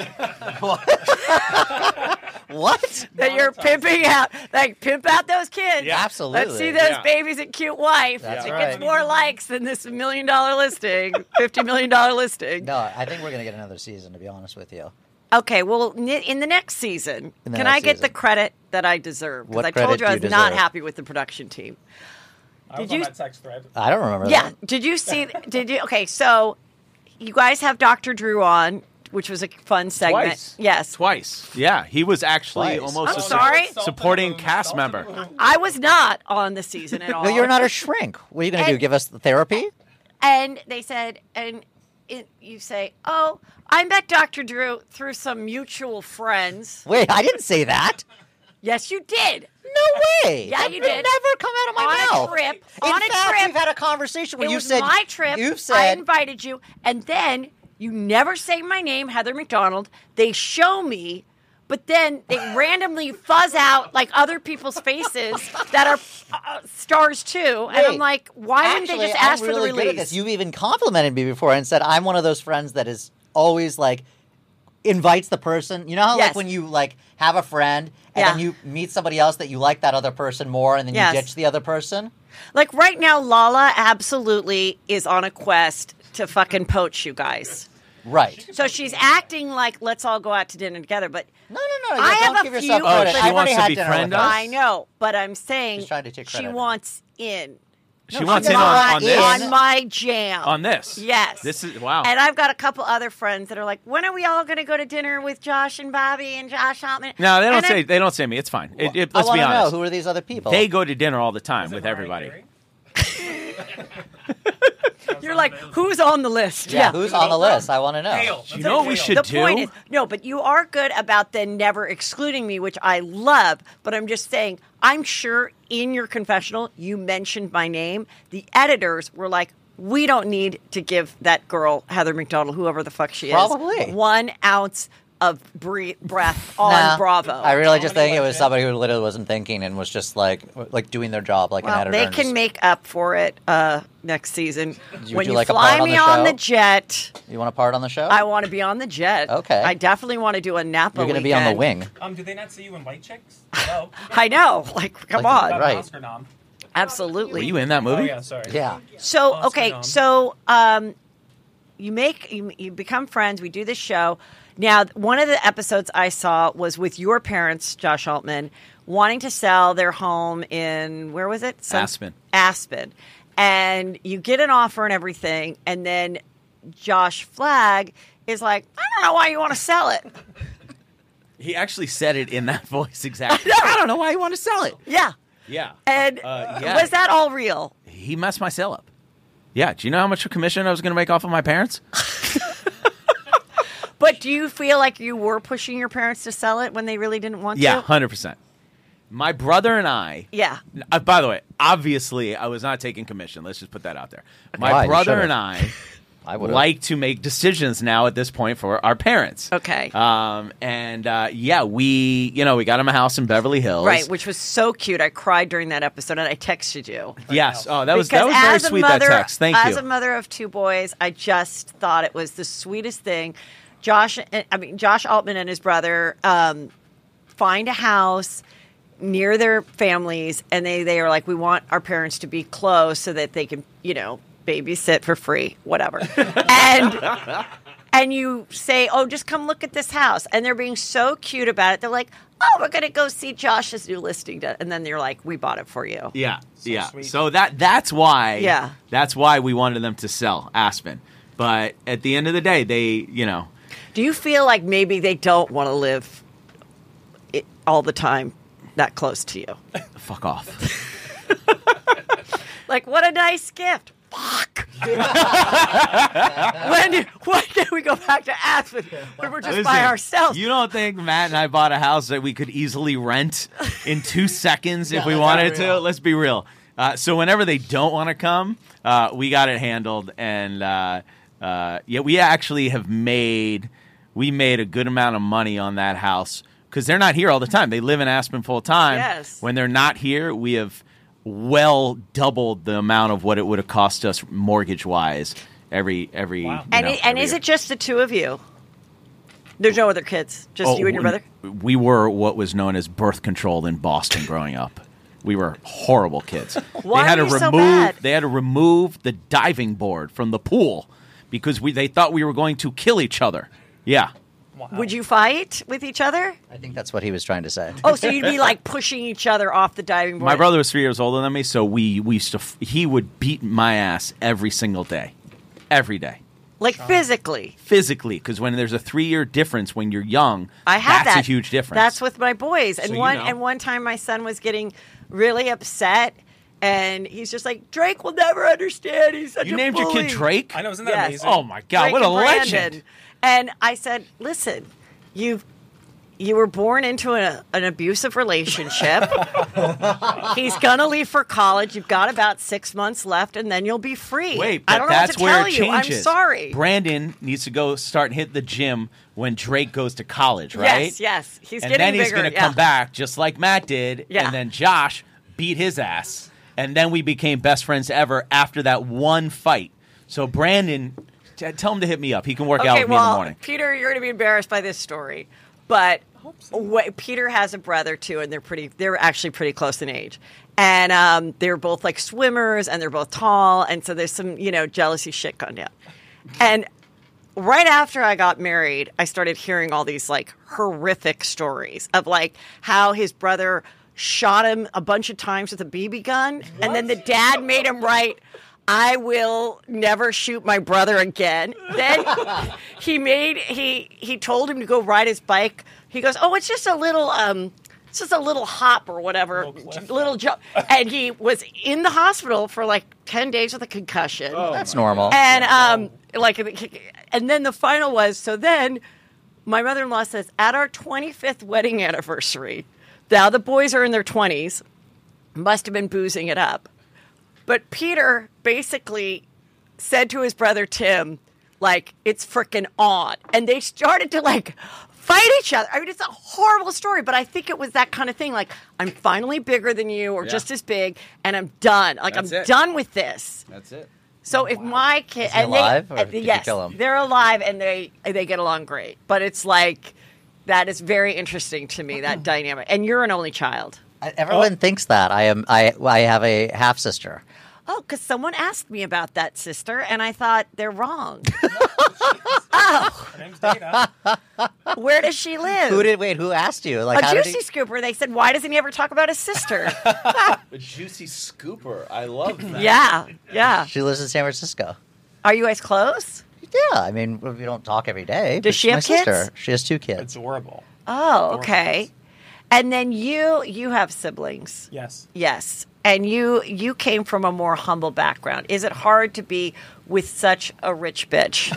Speaker 3: What?
Speaker 2: That you're pimping out, like pimp out those kids.
Speaker 6: Yeah,
Speaker 3: absolutely.
Speaker 2: Let's see those
Speaker 6: Yeah.
Speaker 2: babies and cute wife.
Speaker 3: That's
Speaker 2: it
Speaker 3: right.
Speaker 2: gets more likes than this $1 million listing, $50 million listing.
Speaker 3: No, I think we're going to get another season, to be honest with you.
Speaker 2: Okay, well, in the next season,
Speaker 3: In the
Speaker 2: can
Speaker 3: next
Speaker 2: I get the
Speaker 3: season.
Speaker 2: credit that I deserve? Because
Speaker 3: What
Speaker 2: I
Speaker 3: credit
Speaker 2: told you I
Speaker 3: do
Speaker 2: was
Speaker 3: you
Speaker 2: not
Speaker 3: deserve?
Speaker 2: happy with the production team.
Speaker 5: I was
Speaker 2: Did
Speaker 5: on
Speaker 2: you-
Speaker 5: that text thread.
Speaker 3: I don't remember
Speaker 2: Yeah.
Speaker 3: that.
Speaker 2: Did you see? Okay, so you guys have Dr. Drew on, which was a fun segment.
Speaker 6: Twice.
Speaker 2: Yes.
Speaker 6: Twice. Yeah, he was actually
Speaker 3: Twice.
Speaker 6: almost
Speaker 2: I'm
Speaker 6: a
Speaker 2: sorry?
Speaker 6: supporting cast member.
Speaker 2: I was not on the season at all.
Speaker 3: No, you're not a shrink. What are you going to do?
Speaker 2: And-
Speaker 3: Give us the therapy?
Speaker 2: And they said, you say, oh, I met Dr. Drew through some mutual friends.
Speaker 3: Wait, I didn't say that.
Speaker 2: Yes, you did.
Speaker 3: No way.
Speaker 2: Yeah,
Speaker 3: That
Speaker 2: you
Speaker 3: would
Speaker 2: did.
Speaker 3: never come out of my
Speaker 2: On a
Speaker 3: mouth.
Speaker 2: trip.
Speaker 3: In
Speaker 2: On a
Speaker 3: fact,
Speaker 2: trip.
Speaker 3: we've had a conversation where
Speaker 2: It
Speaker 3: you
Speaker 2: was
Speaker 3: said
Speaker 2: my trip.
Speaker 3: You've
Speaker 2: I
Speaker 3: said
Speaker 2: invited you, and then you never say my name, Heather McDonald. They show me, but then they randomly fuzz out like other people's faces that are stars too. And I'm
Speaker 3: Wait,
Speaker 2: like, why wouldn't they
Speaker 3: actually,
Speaker 2: just ask
Speaker 3: I'm
Speaker 2: for the
Speaker 3: really good at
Speaker 2: release?
Speaker 3: this. You've even complimented me before and said I'm one of those friends that is always like invites the person. You know how
Speaker 2: Yes.
Speaker 3: like when you like have a friend and
Speaker 2: Yeah.
Speaker 3: then you meet somebody else that you like that other person more and then
Speaker 2: Yes.
Speaker 3: you ditch the other person?
Speaker 2: Like right now, Lala absolutely is on a quest to fucking poach you guys.
Speaker 3: Right.
Speaker 2: So she's acting like let's all go out to dinner together, but
Speaker 3: No. You
Speaker 2: I
Speaker 3: don't
Speaker 2: have
Speaker 3: give
Speaker 2: a
Speaker 3: yourself
Speaker 2: few-
Speaker 3: credit.
Speaker 2: Oh, she
Speaker 3: I've
Speaker 6: wants
Speaker 3: already
Speaker 6: to
Speaker 3: had dinner
Speaker 6: befriend
Speaker 3: with
Speaker 6: us?
Speaker 3: her.
Speaker 2: I know. But I'm saying
Speaker 3: She's trying to take
Speaker 2: she
Speaker 3: credit.
Speaker 2: wants in.
Speaker 6: She
Speaker 3: No,
Speaker 6: wants
Speaker 3: she's
Speaker 6: in
Speaker 3: not
Speaker 6: on this.
Speaker 3: in.
Speaker 2: On my jam.
Speaker 6: On this.
Speaker 2: Yes.
Speaker 6: This is wow.
Speaker 2: And I've got a couple other friends that are like, when are we all going to go to dinner with Josh and Bobby and Josh Altman?
Speaker 6: No, they don't
Speaker 2: And
Speaker 6: say
Speaker 2: I'm-
Speaker 6: they don't say me. It's fine.
Speaker 3: I
Speaker 6: Let's
Speaker 3: want
Speaker 6: be
Speaker 3: to know
Speaker 6: honest.
Speaker 3: who are these other people.
Speaker 6: They go to dinner all the time
Speaker 5: Is it
Speaker 6: with
Speaker 5: Mariah
Speaker 6: everybody.
Speaker 5: Carey?
Speaker 2: You're like, who's on the list?
Speaker 3: yeah, who's on the list? I want to know.
Speaker 5: Hail.
Speaker 6: You know what we should
Speaker 2: The
Speaker 6: do?
Speaker 2: point is, no, but you are good about then never excluding me, which I love. But I'm just saying, I'm sure in your confessional you mentioned my name. The editors were like, we don't need to give that girl, Heather McDonald, whoever the fuck she is,
Speaker 3: Probably.
Speaker 2: 1 ounce of breath on
Speaker 3: Nah,
Speaker 2: Bravo.
Speaker 3: I really just think it was
Speaker 5: legend.
Speaker 3: somebody who literally wasn't thinking and was just like doing their job like an
Speaker 2: Well,
Speaker 3: editor.
Speaker 2: they
Speaker 3: and
Speaker 2: can
Speaker 3: just-
Speaker 2: make up for it next season.
Speaker 3: you
Speaker 2: When
Speaker 3: do
Speaker 2: you
Speaker 3: like a
Speaker 2: fly
Speaker 3: part on
Speaker 2: me
Speaker 3: the
Speaker 2: on
Speaker 3: show?
Speaker 2: the jet,
Speaker 3: You want a part on the show?
Speaker 2: I want to be on the jet.
Speaker 3: Okay.
Speaker 2: I definitely want to do a Napa
Speaker 3: You're going to be on the
Speaker 2: weekend.
Speaker 3: wing.
Speaker 5: Do they not see you in White Chicks? Hello.
Speaker 2: I know. Like, come
Speaker 3: Like,
Speaker 2: on.
Speaker 5: Got an
Speaker 3: Right.
Speaker 5: Oscar nom.
Speaker 2: Absolutely.
Speaker 6: Were you in that
Speaker 5: Oh
Speaker 6: movie?
Speaker 5: yeah, sorry.
Speaker 3: Yeah.
Speaker 2: So
Speaker 5: Oscar
Speaker 2: okay,
Speaker 5: nom.
Speaker 2: so you become friends. We do this show. Now, one of the episodes I saw was with your parents, Josh Altman, wanting to sell their home in where was it? Aspen, and you get an offer and everything, and then Josh Flagg is like, I don't know why you want to sell it.
Speaker 6: He actually said it in that voice exactly. I don't know why you want to sell it.
Speaker 2: Yeah,
Speaker 6: Yeah.
Speaker 2: and
Speaker 6: yeah.
Speaker 2: was that all real?
Speaker 6: He messed my sale up. Yeah. Do you know how much commission I was going to make off of my parents?
Speaker 2: But do you feel like you were pushing your parents to sell it when they really didn't want
Speaker 6: Yeah,
Speaker 2: to?
Speaker 6: 100%. My brother and I.
Speaker 2: Yeah.
Speaker 6: By the way, obviously, I was not taking commission. Let's just put that out there. My
Speaker 3: Why? You
Speaker 6: brother
Speaker 3: should've.
Speaker 6: and I
Speaker 3: I would
Speaker 6: like to make decisions now at this point for our parents.
Speaker 2: Okay.
Speaker 6: Yeah, we got him a house in Beverly Hills.
Speaker 2: Right, which was so cute. I cried during that episode, and I texted you.
Speaker 6: Yes. Oh, that was
Speaker 2: Because
Speaker 6: very
Speaker 2: as a
Speaker 6: sweet.
Speaker 2: mother,
Speaker 6: That text. Thank
Speaker 2: as
Speaker 6: you.
Speaker 2: a mother of 2 boys, I just thought it was the sweetest thing. Josh Altman and his brother find a house near their families, and they are like, we want our parents to be close so that they can, babysit for free, whatever. And you say, oh, just come look at this house. And they're being so cute about it. They're like, oh, we're going to go see Josh's new listing. And then they're like, we bought it for you.
Speaker 6: Yeah, yeah.
Speaker 5: sweet.
Speaker 6: So that's why.
Speaker 2: Yeah.
Speaker 6: That's why we wanted them to sell Aspen. But at the end of the day, they,
Speaker 2: Do you feel like maybe they don't want to live all the time that close to you?
Speaker 6: fuck off.
Speaker 2: Like, what a nice gift. Fuck. when did we go back to Aspen when we're just by
Speaker 6: Listen,
Speaker 2: ourselves?
Speaker 6: You don't think Matt and I bought a house that we could easily rent in 2 seconds if we wanted to? Let's be real. So whenever they don't want to come, we got it handled. And we actually made a good amount of money on that house because they're not here all the time. They live in Aspen full time.
Speaker 2: Yes.
Speaker 6: When they're not here, we have well doubled the amount of what it would have cost us mortgage wise every
Speaker 5: Wow.
Speaker 2: And is
Speaker 6: year.
Speaker 2: it just the two of you? There's no other kids, just you and your brother?
Speaker 6: We were what was known as birth control in Boston growing up. We were horrible kids.
Speaker 2: Why are you so bad?
Speaker 6: They had to remove the diving board from the pool because they thought we were going to kill each other. Yeah.
Speaker 5: Wow.
Speaker 2: Would you fight with each other?
Speaker 3: I think that's what he was trying to say.
Speaker 2: Oh, so you'd be like pushing each other off the diving board?
Speaker 6: My brother was 3 years older than me, so we used to. He would beat my ass every single day, every day,
Speaker 2: Like physically?
Speaker 6: physically. Because when there's a 3-year difference when you're young,
Speaker 2: I have
Speaker 6: that's
Speaker 2: that.
Speaker 6: a huge difference.
Speaker 2: That's with my boys. And
Speaker 6: So
Speaker 2: one time my son was getting really upset, and he's just like, Drake will never understand. He's such
Speaker 6: you
Speaker 2: a
Speaker 6: named your
Speaker 2: bully.
Speaker 6: kid Drake.
Speaker 5: I know, isn't that
Speaker 2: Yes.
Speaker 5: amazing?
Speaker 6: Oh my god,
Speaker 2: Drake
Speaker 6: what a
Speaker 2: and Brandon.
Speaker 6: legend!
Speaker 2: And I said, listen, you were born into an abusive relationship. He's going to leave for college. You've got about 6 months left, and then you'll be free.
Speaker 6: Wait,
Speaker 2: I
Speaker 6: but
Speaker 2: don't know
Speaker 6: that's
Speaker 2: what to
Speaker 6: where
Speaker 2: tell
Speaker 6: it
Speaker 2: you. I'm
Speaker 6: changes.
Speaker 2: sorry.
Speaker 6: Brandon needs to go start and hit the gym when Drake goes to college, right?
Speaker 2: Yes. He's
Speaker 6: and
Speaker 2: getting
Speaker 6: then he's
Speaker 2: bigger.
Speaker 6: going to come back just like Matt did,
Speaker 2: Yeah.
Speaker 6: and then Josh beat his ass, and then we became best friends ever after that one fight. So Brandon, tell him to hit me up. He can work out with me in the morning.
Speaker 2: Peter, you're going to be embarrassed by this story, but Peter has a brother too, and they're actually pretty close in age, and they're both like swimmers, and they're both tall, and so there's some jealousy shit going down, and. Right after I got married, I started hearing all these like horrific stories of like how his brother shot him a bunch of times with a BB gun, and then the dad made him write, "I will never shoot my brother again." Then he told him to go ride his bike. He goes, "Oh, it's just a little hop or whatever, little jump." And he was in the hospital for like 10 days with a concussion.
Speaker 3: That's normal.
Speaker 2: And and then the final was, so then my mother-in-law says, at our 25th wedding anniversary, now the boys are in their 20s, must have been boozing it up. But Peter basically said to his brother Tim, like, it's freaking on. And they started to like fight each other. I mean, it's a horrible story, but I think it was that kind of thing. Like, I'm finally bigger than you or just as big, and I'm done. Like,
Speaker 6: That's
Speaker 2: I'm
Speaker 6: it.
Speaker 2: done with this.
Speaker 6: That's it.
Speaker 2: So if my kid,
Speaker 3: Is he alive, or did you
Speaker 2: yes,
Speaker 3: kill him?
Speaker 2: they're alive and they get along great. But it's like that is very interesting to me, that dynamic. And you're an only child.
Speaker 3: Everyone thinks that I am. I have a half sister.
Speaker 2: Oh, because someone asked me about that sister, and I thought they're wrong.
Speaker 5: Her name's Dana.
Speaker 2: Where does she live?
Speaker 3: Who asked you? Like,
Speaker 2: A
Speaker 3: how did
Speaker 2: juicy scooper. They said, why doesn't he ever talk about his sister?
Speaker 6: A juicy scooper. I love that.
Speaker 2: Yeah.
Speaker 3: she lives in San Francisco.
Speaker 2: Are you guys close?
Speaker 3: Yeah, I mean, we don't talk every day.
Speaker 2: Does
Speaker 3: but
Speaker 2: she
Speaker 3: she's
Speaker 2: have
Speaker 3: my
Speaker 2: kids?
Speaker 3: sister. She has 2 kids.
Speaker 5: Adorable.
Speaker 2: Oh, okay. And then you have siblings.
Speaker 5: Yes.
Speaker 2: Yes. And you came from a more humble background. Is it hard to be with such a rich bitch?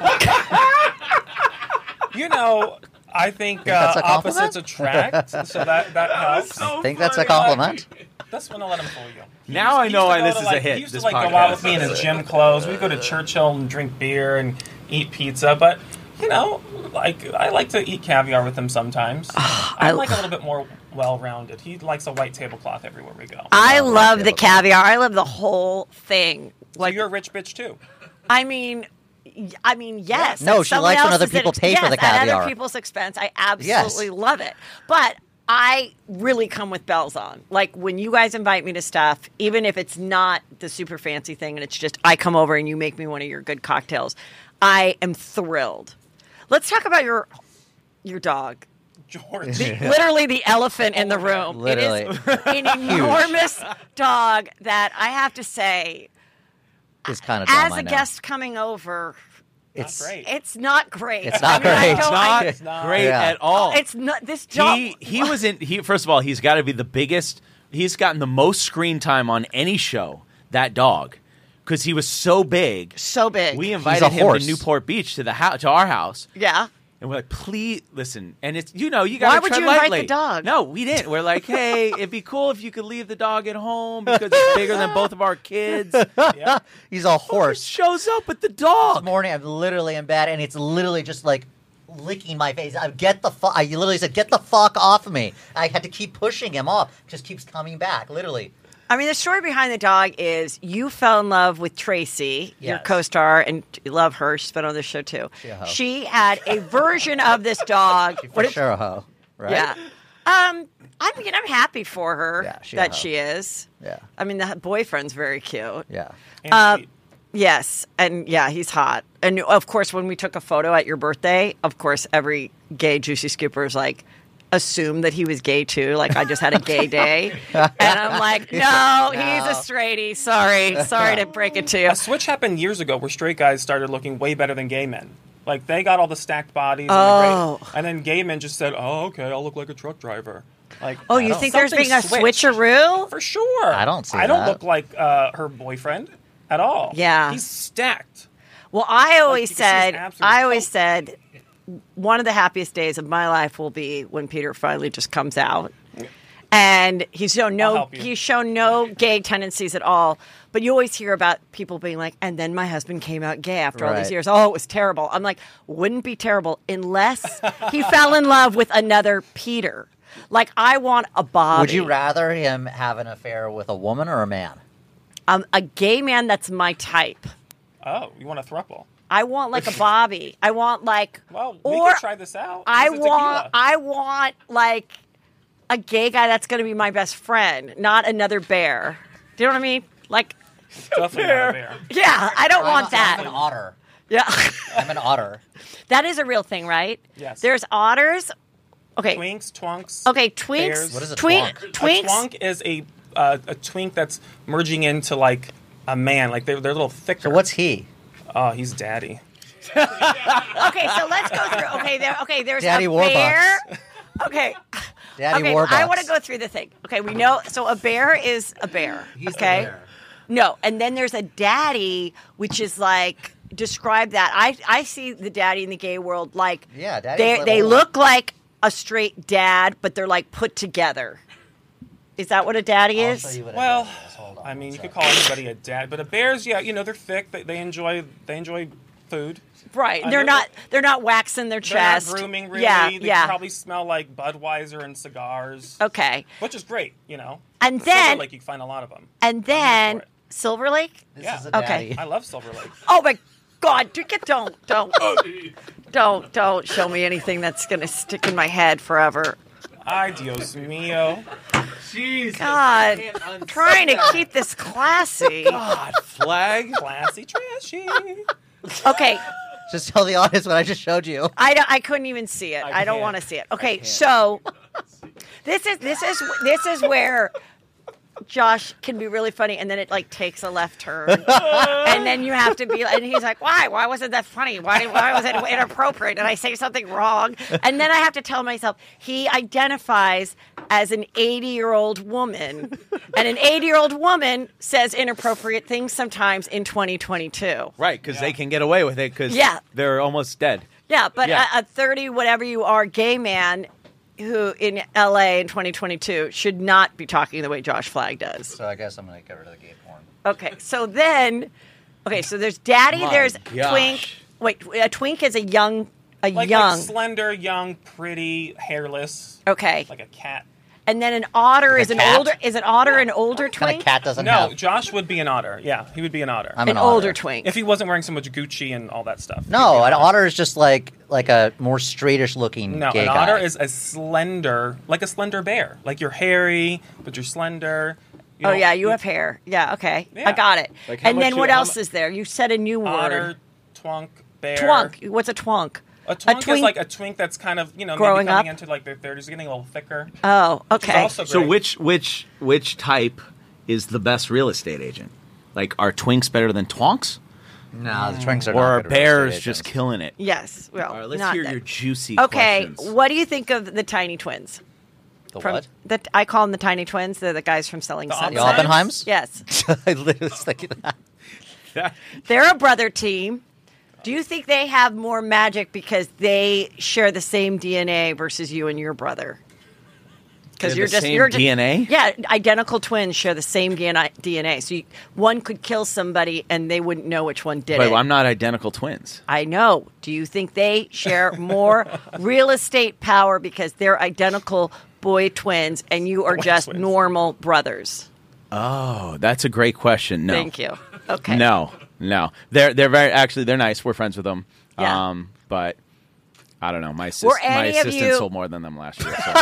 Speaker 5: I think
Speaker 3: that's a compliment?
Speaker 5: opposites attract, so that helps.
Speaker 3: I think that's a compliment.
Speaker 5: That's when I let him fool you.
Speaker 6: Now I know why this is a
Speaker 5: He
Speaker 6: hit.
Speaker 5: used
Speaker 6: This
Speaker 5: to go
Speaker 6: podcast.
Speaker 5: out with me in his gym clothes. We'd go to Churchill and drink beer and eat pizza, but I like to eat caviar with him sometimes. I'm like a little bit more well-rounded. He likes a white tablecloth everywhere we go.
Speaker 2: I love the caviar. I love the whole thing.
Speaker 5: So you're a rich bitch too.
Speaker 2: I mean, yes.
Speaker 3: No,
Speaker 2: At
Speaker 3: she
Speaker 2: someone
Speaker 3: likes when
Speaker 2: else's
Speaker 3: other people pay for the
Speaker 2: At
Speaker 3: caviar.
Speaker 2: other people's expense. I absolutely love it. But I really come with bells on. Like when you guys invite me to stuff, even if it's not the super fancy thing and it's just I come over and you make me one of your good cocktails, I am thrilled. Let's talk about your dog.
Speaker 5: George.
Speaker 2: Literally the elephant in the room.
Speaker 3: Literally.
Speaker 2: It is an enormous dog that I have to say,
Speaker 3: It's kind of dumb,
Speaker 2: as
Speaker 3: I
Speaker 2: a
Speaker 3: know.
Speaker 2: guest coming over,
Speaker 3: It's
Speaker 5: great.
Speaker 2: it's not great.
Speaker 3: It's not
Speaker 2: I
Speaker 3: great.
Speaker 2: don't-
Speaker 6: Not
Speaker 2: I-
Speaker 5: It's not.
Speaker 6: great
Speaker 3: Yeah.
Speaker 6: at all.
Speaker 2: It's not this dog.
Speaker 6: He was in. He first of all, he's got to be the biggest. He's gotten the most screen time on any show. That dog, because he was so big.
Speaker 2: so big.
Speaker 6: We
Speaker 3: a
Speaker 6: invited him
Speaker 3: horse.
Speaker 6: to Newport Beach to to our house,
Speaker 2: yeah.
Speaker 6: and we're like, please listen. And it's you got
Speaker 2: Why
Speaker 6: to
Speaker 2: would
Speaker 6: tread
Speaker 2: you invite
Speaker 6: lightly.
Speaker 2: the dog?
Speaker 6: No, we didn't. We're like, hey, it'd be cool if you could leave the dog at home because it's bigger than both of our kids.
Speaker 5: Yeah.
Speaker 3: He's a horse.
Speaker 6: Shows up with the
Speaker 3: This
Speaker 6: dog.
Speaker 3: morning, I'm literally in bed, and it's literally just like licking my face. I literally said, "Get the fuck off of me!" I had to keep pushing him off. Just keeps coming back, literally.
Speaker 2: I mean, the story behind the dog is you fell in love with Tracy, your
Speaker 3: Yes.
Speaker 2: co-star, and you love her. She's been on this show too.
Speaker 3: She a hoe.
Speaker 2: She had a version of this dog.
Speaker 3: For sure, a hoe, right?
Speaker 2: Yeah. I mean, I'm happy for her
Speaker 3: Yeah, she a
Speaker 2: that
Speaker 3: hoe.
Speaker 2: she is.
Speaker 3: Yeah,
Speaker 2: I mean, the boyfriend's very cute.
Speaker 3: yeah.
Speaker 5: And sweet.
Speaker 2: Yes, and yeah, he's hot. And of course, when we took a photo at your birthday, of course, every gay Juicy Scooper is like, assumed that he was gay too. Like I just had a gay day, and I'm like, no, he's a straighty. Sorry to break it to you.
Speaker 5: A switch happened years ago where straight guys started looking way better than gay men. Like they got all the stacked bodies,
Speaker 2: Oh.
Speaker 5: and then gay men just said, "Oh, okay, I'll look like a truck driver." Like,
Speaker 2: Oh, you think there's being a
Speaker 5: something switched.
Speaker 2: switcheroo?
Speaker 5: For sure.
Speaker 3: I don't see
Speaker 5: I don't
Speaker 3: that.
Speaker 5: look like her boyfriend at all.
Speaker 2: Yeah.
Speaker 5: he's stacked.
Speaker 2: Well, I always
Speaker 5: you can see his
Speaker 2: said,
Speaker 5: abs are
Speaker 2: one of the happiest days of my life will be when Peter finally just comes out. And he's shown
Speaker 5: I'll help you.
Speaker 2: he's shown no gay tendencies at all. But you always hear about people being like, and then my husband came out gay after all these
Speaker 3: Right.
Speaker 2: years. Oh, it was terrible. I'm like, wouldn't be terrible unless he fell in love with another Peter. Like, I want a Bobby.
Speaker 3: Would you rather him have an affair with a woman or a man?
Speaker 2: A gay man that's my type.
Speaker 5: Oh, you want a throuple?
Speaker 2: I want like a Bobby. I want like,
Speaker 5: Well, we
Speaker 2: or
Speaker 5: can try this out.
Speaker 2: I
Speaker 5: It's a tequila.
Speaker 2: want like a gay guy that's going to be my best friend, not another bear. Do you know what I mean? Like,
Speaker 5: Definitely not a bear.
Speaker 2: yeah, I don't want
Speaker 3: I'm
Speaker 2: that.
Speaker 3: an otter.
Speaker 2: Yeah,
Speaker 3: I'm an otter.
Speaker 2: that is a real thing, right?
Speaker 5: Yes.
Speaker 2: There's otters. Okay.
Speaker 5: Twinks, twunks.
Speaker 2: Okay, twinks.
Speaker 5: Bears.
Speaker 3: What is a
Speaker 2: twink?
Speaker 3: twonk?
Speaker 2: Twinks.
Speaker 5: A twonk is a twink that's merging into like a man. Like they're a little thicker.
Speaker 3: So what's he?
Speaker 5: Oh, he's daddy.
Speaker 2: Okay, so let's go through. Okay, there's
Speaker 3: Daddy
Speaker 2: a
Speaker 3: Warbucks.
Speaker 2: bear. Okay.
Speaker 3: Daddy
Speaker 2: okay,
Speaker 3: Warbucks.
Speaker 2: I want to go through the thing. Okay, we know. So a bear is a bear.
Speaker 3: He's the
Speaker 2: okay.
Speaker 3: bear.
Speaker 2: No, and then there's a daddy, which is like describe that. I see the daddy in the gay world like
Speaker 3: Yeah, daddy's
Speaker 2: they
Speaker 3: like
Speaker 2: they
Speaker 3: a-
Speaker 2: look like a straight dad, but they're like put together. Is that what a daddy
Speaker 3: I'll
Speaker 2: is?
Speaker 3: show you what a
Speaker 5: Well,
Speaker 3: daddy is. Hold on
Speaker 5: I mean,
Speaker 3: one
Speaker 5: you could
Speaker 3: second.
Speaker 5: call anybody a dad, but a bear's, yeah, they're thick. They enjoy food.
Speaker 2: Right.
Speaker 5: I
Speaker 2: They're
Speaker 5: know-
Speaker 2: not waxing their
Speaker 5: They're
Speaker 2: chest.
Speaker 5: not grooming really.
Speaker 2: Yeah,
Speaker 5: They
Speaker 2: yeah.
Speaker 5: probably smell like Budweiser and cigars,
Speaker 2: Okay.
Speaker 5: which is great.
Speaker 2: And
Speaker 5: Silver
Speaker 2: then
Speaker 5: Lake, you can find a lot of them.
Speaker 2: and then
Speaker 5: for it.
Speaker 2: Silver Lake?
Speaker 3: This
Speaker 5: Yeah.
Speaker 3: is a
Speaker 2: Okay.
Speaker 3: daddy.
Speaker 5: I love Silver Lake.
Speaker 2: Oh my God! Don't show me anything that's gonna stick in my head forever.
Speaker 5: Ay, Dios mío.
Speaker 2: God, trying to keep this classy.
Speaker 6: God, flag.
Speaker 5: Classy, trashy.
Speaker 2: Okay,
Speaker 3: Just tell the audience what I just showed you.
Speaker 2: I couldn't even see it. I don't
Speaker 5: can't.
Speaker 2: want to see it. Okay, so this is where Josh can be really funny, and then it like takes a left turn, and then you have to be, and he's like, "Why? Why wasn't that funny? Why was it inappropriate? Did I say something wrong?" And then I have to tell myself he identifies as an 80-year-old woman, and an 80-year-old woman says inappropriate things sometimes in 2022.
Speaker 6: Right, because they can get away with it because
Speaker 2: Yeah.
Speaker 6: they're almost dead.
Speaker 2: Yeah, but
Speaker 6: Yeah.
Speaker 2: a 30 whatever you are gay man who in LA in 2022 should not be talking the way Josh Flagg does.
Speaker 3: So I guess I'm going to get rid of the gay porn.
Speaker 2: Okay, so there's Daddy,
Speaker 6: My
Speaker 2: there's
Speaker 6: gosh.
Speaker 2: Twink. Wait, a Twink is a young.
Speaker 5: Like slender, young, pretty, hairless,
Speaker 2: Okay,
Speaker 5: like a cat.
Speaker 2: And then an otter
Speaker 3: Like
Speaker 2: is
Speaker 3: a
Speaker 2: an
Speaker 3: cat?
Speaker 2: older. Is an otter an older
Speaker 3: What kind
Speaker 2: twink?
Speaker 3: of cat doesn't
Speaker 5: No,
Speaker 3: have?
Speaker 5: Josh would be an otter. Yeah, he would be an otter.
Speaker 3: I'm
Speaker 2: An
Speaker 3: an otter.
Speaker 2: older twink.
Speaker 5: If he wasn't wearing so much Gucci and all that stuff.
Speaker 3: No,
Speaker 5: He'd
Speaker 3: an
Speaker 5: be
Speaker 3: otter is just like a more straightish looking
Speaker 5: No,
Speaker 3: gay
Speaker 5: an
Speaker 3: guy.
Speaker 5: otter is a slender bear. Like you're hairy, but you're slender.
Speaker 2: Oh yeah, you have hair. Yeah, okay,
Speaker 5: Yeah.
Speaker 2: I got it.
Speaker 6: Like, how
Speaker 2: and then
Speaker 6: much
Speaker 2: what
Speaker 6: you- how
Speaker 2: else
Speaker 6: mu-
Speaker 2: is there? You said a new
Speaker 5: otter,
Speaker 2: word.
Speaker 5: twunk, bear.
Speaker 2: Twunk. What's a twunk?
Speaker 5: A twink
Speaker 2: twink-
Speaker 5: is like a twink that's kind of maybe
Speaker 2: Growing
Speaker 5: coming
Speaker 2: up?
Speaker 5: into like their 30s, getting a little thicker.
Speaker 2: Oh,
Speaker 5: Which is
Speaker 2: okay.
Speaker 5: also
Speaker 6: So
Speaker 5: great.
Speaker 6: which type is the best real estate agent? Like, are twinks better than twonks,
Speaker 3: No, the twinks are
Speaker 6: or
Speaker 3: not
Speaker 6: are
Speaker 3: good real
Speaker 6: bears
Speaker 3: estate
Speaker 6: just
Speaker 3: agents.
Speaker 6: killing it?
Speaker 2: Yes. Well,
Speaker 6: All right, let's
Speaker 2: not
Speaker 6: hear
Speaker 2: that.
Speaker 6: your juicy
Speaker 2: Okay,
Speaker 6: questions.
Speaker 2: what do you think of the Tiny Twins?
Speaker 3: The
Speaker 2: From
Speaker 3: what?
Speaker 2: I call them the Tiny Twins. They're the guys from Selling
Speaker 5: The
Speaker 2: Sunset.
Speaker 3: The Oppenheims?
Speaker 2: Yes,
Speaker 3: I literally was thinking that.
Speaker 2: they're a brother team. Do you think they have more magic because they share the same DNA versus you and your brother? Because
Speaker 6: They're the same DNA?
Speaker 2: Yeah, identical twins share the same DNA. So one could kill somebody and they wouldn't know which one did
Speaker 6: Wait,
Speaker 2: it.
Speaker 6: I'm not identical twins.
Speaker 2: I know. Do you think they share more real estate power because they're identical boy twins and you are
Speaker 5: Boy
Speaker 2: just
Speaker 5: twins.
Speaker 2: normal brothers?
Speaker 6: Oh, that's a great question. No,
Speaker 2: Thank you. Okay.
Speaker 6: No. They're very actually they're nice. We're friends with them.
Speaker 2: Yeah.
Speaker 6: But I don't know. My
Speaker 2: Were
Speaker 6: my
Speaker 2: any of
Speaker 6: assistant
Speaker 2: you-
Speaker 6: sold more than them last year. So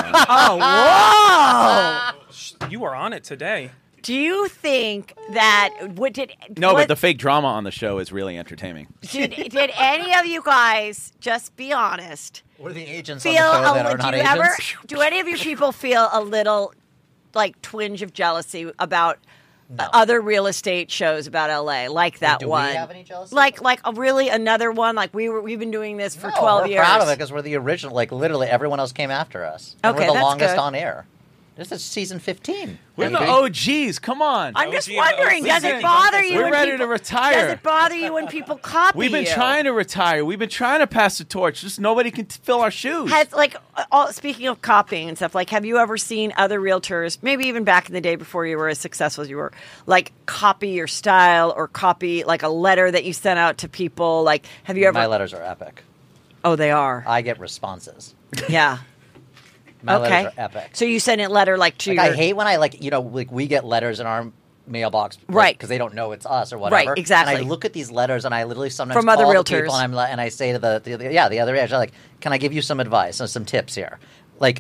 Speaker 2: Oh, whoa!
Speaker 5: You are on it today.
Speaker 2: Do you think that
Speaker 6: no,
Speaker 2: what-
Speaker 6: but the fake drama on the show is really entertaining.
Speaker 2: did any of you guys just be honest?
Speaker 3: What are the agents
Speaker 2: Feel
Speaker 3: on the show that
Speaker 2: a,
Speaker 3: are not
Speaker 2: do you
Speaker 3: agents?
Speaker 2: ever? Do any of you people feel a little like twinge of jealousy about other real estate shows about LA, like that
Speaker 3: do we
Speaker 2: one?
Speaker 3: have any jealousy?
Speaker 2: Like a really another one? Like we've been doing this for
Speaker 3: No,
Speaker 2: 12
Speaker 3: we're
Speaker 2: years.
Speaker 3: proud of it because we're the original. Like literally, everyone else came after us. And
Speaker 2: Okay,
Speaker 3: we're the
Speaker 2: that's
Speaker 3: longest
Speaker 2: good.
Speaker 3: on air. This is season 15.
Speaker 6: We're the
Speaker 3: MB.
Speaker 6: OGs. Come on.
Speaker 2: I'm just
Speaker 5: OG of the
Speaker 2: wondering, does
Speaker 5: OG.
Speaker 2: it bother you?
Speaker 6: We're
Speaker 2: when
Speaker 6: ready
Speaker 2: people,
Speaker 6: to retire.
Speaker 2: Does it bother you when people copy
Speaker 6: We've been
Speaker 2: you?
Speaker 6: trying to retire. We've been trying to pass the torch. Just nobody can fill our shoes.
Speaker 2: Has speaking of copying and stuff, like have you ever seen other realtors, maybe even back in the day before you were as successful as you were, like copy your style or copy like a letter that you sent out to people? Like, have you ever?
Speaker 3: My letters are epic.
Speaker 2: Oh, they are.
Speaker 3: I get responses.
Speaker 2: Yeah.
Speaker 3: My
Speaker 2: Okay.
Speaker 3: letters are epic.
Speaker 2: So you sent a letter like to
Speaker 3: Like,
Speaker 2: your.
Speaker 3: I hate when we get letters in our mailbox,
Speaker 2: Right.
Speaker 3: Because they don't know it's us or whatever.
Speaker 2: Right, exactly.
Speaker 3: And I look at these letters, and I literally sometimes
Speaker 2: From other
Speaker 3: call the
Speaker 2: realtors.
Speaker 3: people, and I say to the other agent, like, can I give you some advice or some tips here? Like,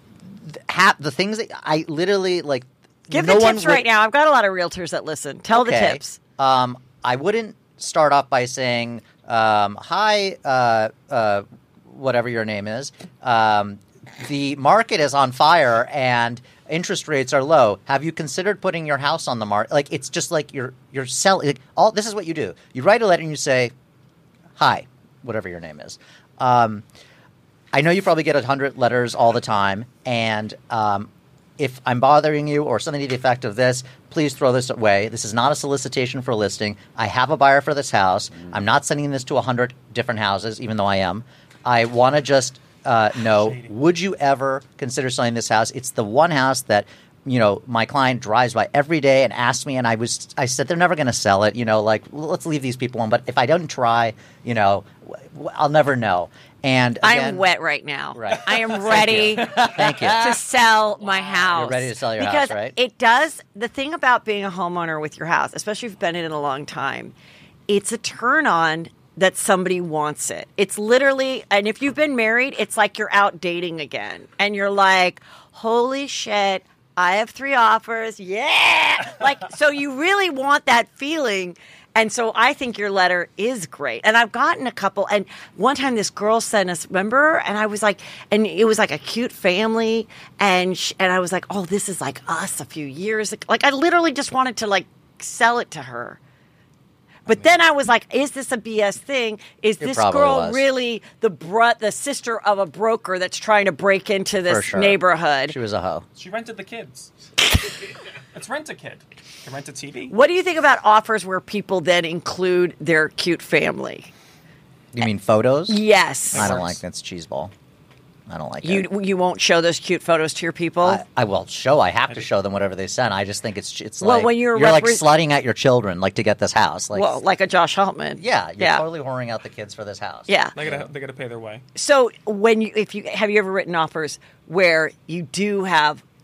Speaker 3: the things that I literally like.
Speaker 2: Give
Speaker 3: no
Speaker 2: the
Speaker 3: one
Speaker 2: tips
Speaker 3: would-
Speaker 2: right now. I've got a lot of realtors that listen. Tell the
Speaker 3: Okay.
Speaker 2: tips.
Speaker 3: I wouldn't start off by saying, "Hi, whatever your name is. The market is on fire and interest rates are low. Have you considered putting your house on the market?" Like it's just like you're selling. Like, this is what you do. You write a letter and you say, "Hi, whatever your name is." I know you probably get 100 letters all the time, and if I'm bothering you or something to the effect of this, please throw this away. This is not a solicitation for a listing. I have a buyer for this house. I'm not sending this to 100 different houses, even though I am. I want to just know, would you ever consider selling this house? It's the one house that my client drives by every day and asks me, and I said they're never going to sell it. Like let's leave these people alone. But if I don't try, I'll never know. And
Speaker 2: I
Speaker 3: again,
Speaker 2: am wet right now.
Speaker 3: Right.
Speaker 2: I am ready
Speaker 3: Thank you.
Speaker 2: to sell my house.
Speaker 3: You're ready to sell your
Speaker 2: because
Speaker 3: house, right?
Speaker 2: It does. The thing about being a homeowner with your house, especially if you've been in it a long time, it's a turn on that somebody wants it. It's literally, and if you've been married, it's like you're out dating again. And you're like, holy shit, I have 3 offers. Yeah. So you really want that feeling. And so I think your letter is great. And I've gotten a couple. And one time this girl sent us, remember? And I was like, and it was like a cute family. And I was like, oh, this is like us a few years ago. Like I literally just wanted to like sell it to her. But then I was like, is this a BS thing? Is this
Speaker 3: probably
Speaker 2: girl
Speaker 3: was.
Speaker 2: really the sister of a broker that's trying to break into
Speaker 3: For
Speaker 2: this
Speaker 3: sure.
Speaker 2: neighborhood?
Speaker 3: She was a hoe.
Speaker 5: She rented the kids. It's Rent-A-Kid. You rent a TV.
Speaker 2: What do you think about offers where people then include their cute family?
Speaker 3: You mean photos?
Speaker 2: Yes.
Speaker 3: I don't like that's cheeseball. I don't like it.
Speaker 2: You won't show those cute photos to your people?
Speaker 3: I will show. I have to show them whatever they send. I just think it's
Speaker 2: Well,
Speaker 3: like
Speaker 2: when you're
Speaker 3: like
Speaker 2: repre-
Speaker 3: slutting out your children like to get this house. Like
Speaker 2: well, like a Josh Altman.
Speaker 3: yeah, you're totally whoring out the kids for this house.
Speaker 2: Yeah.
Speaker 5: They gotta pay their way.
Speaker 2: So have you ever written offers where you do have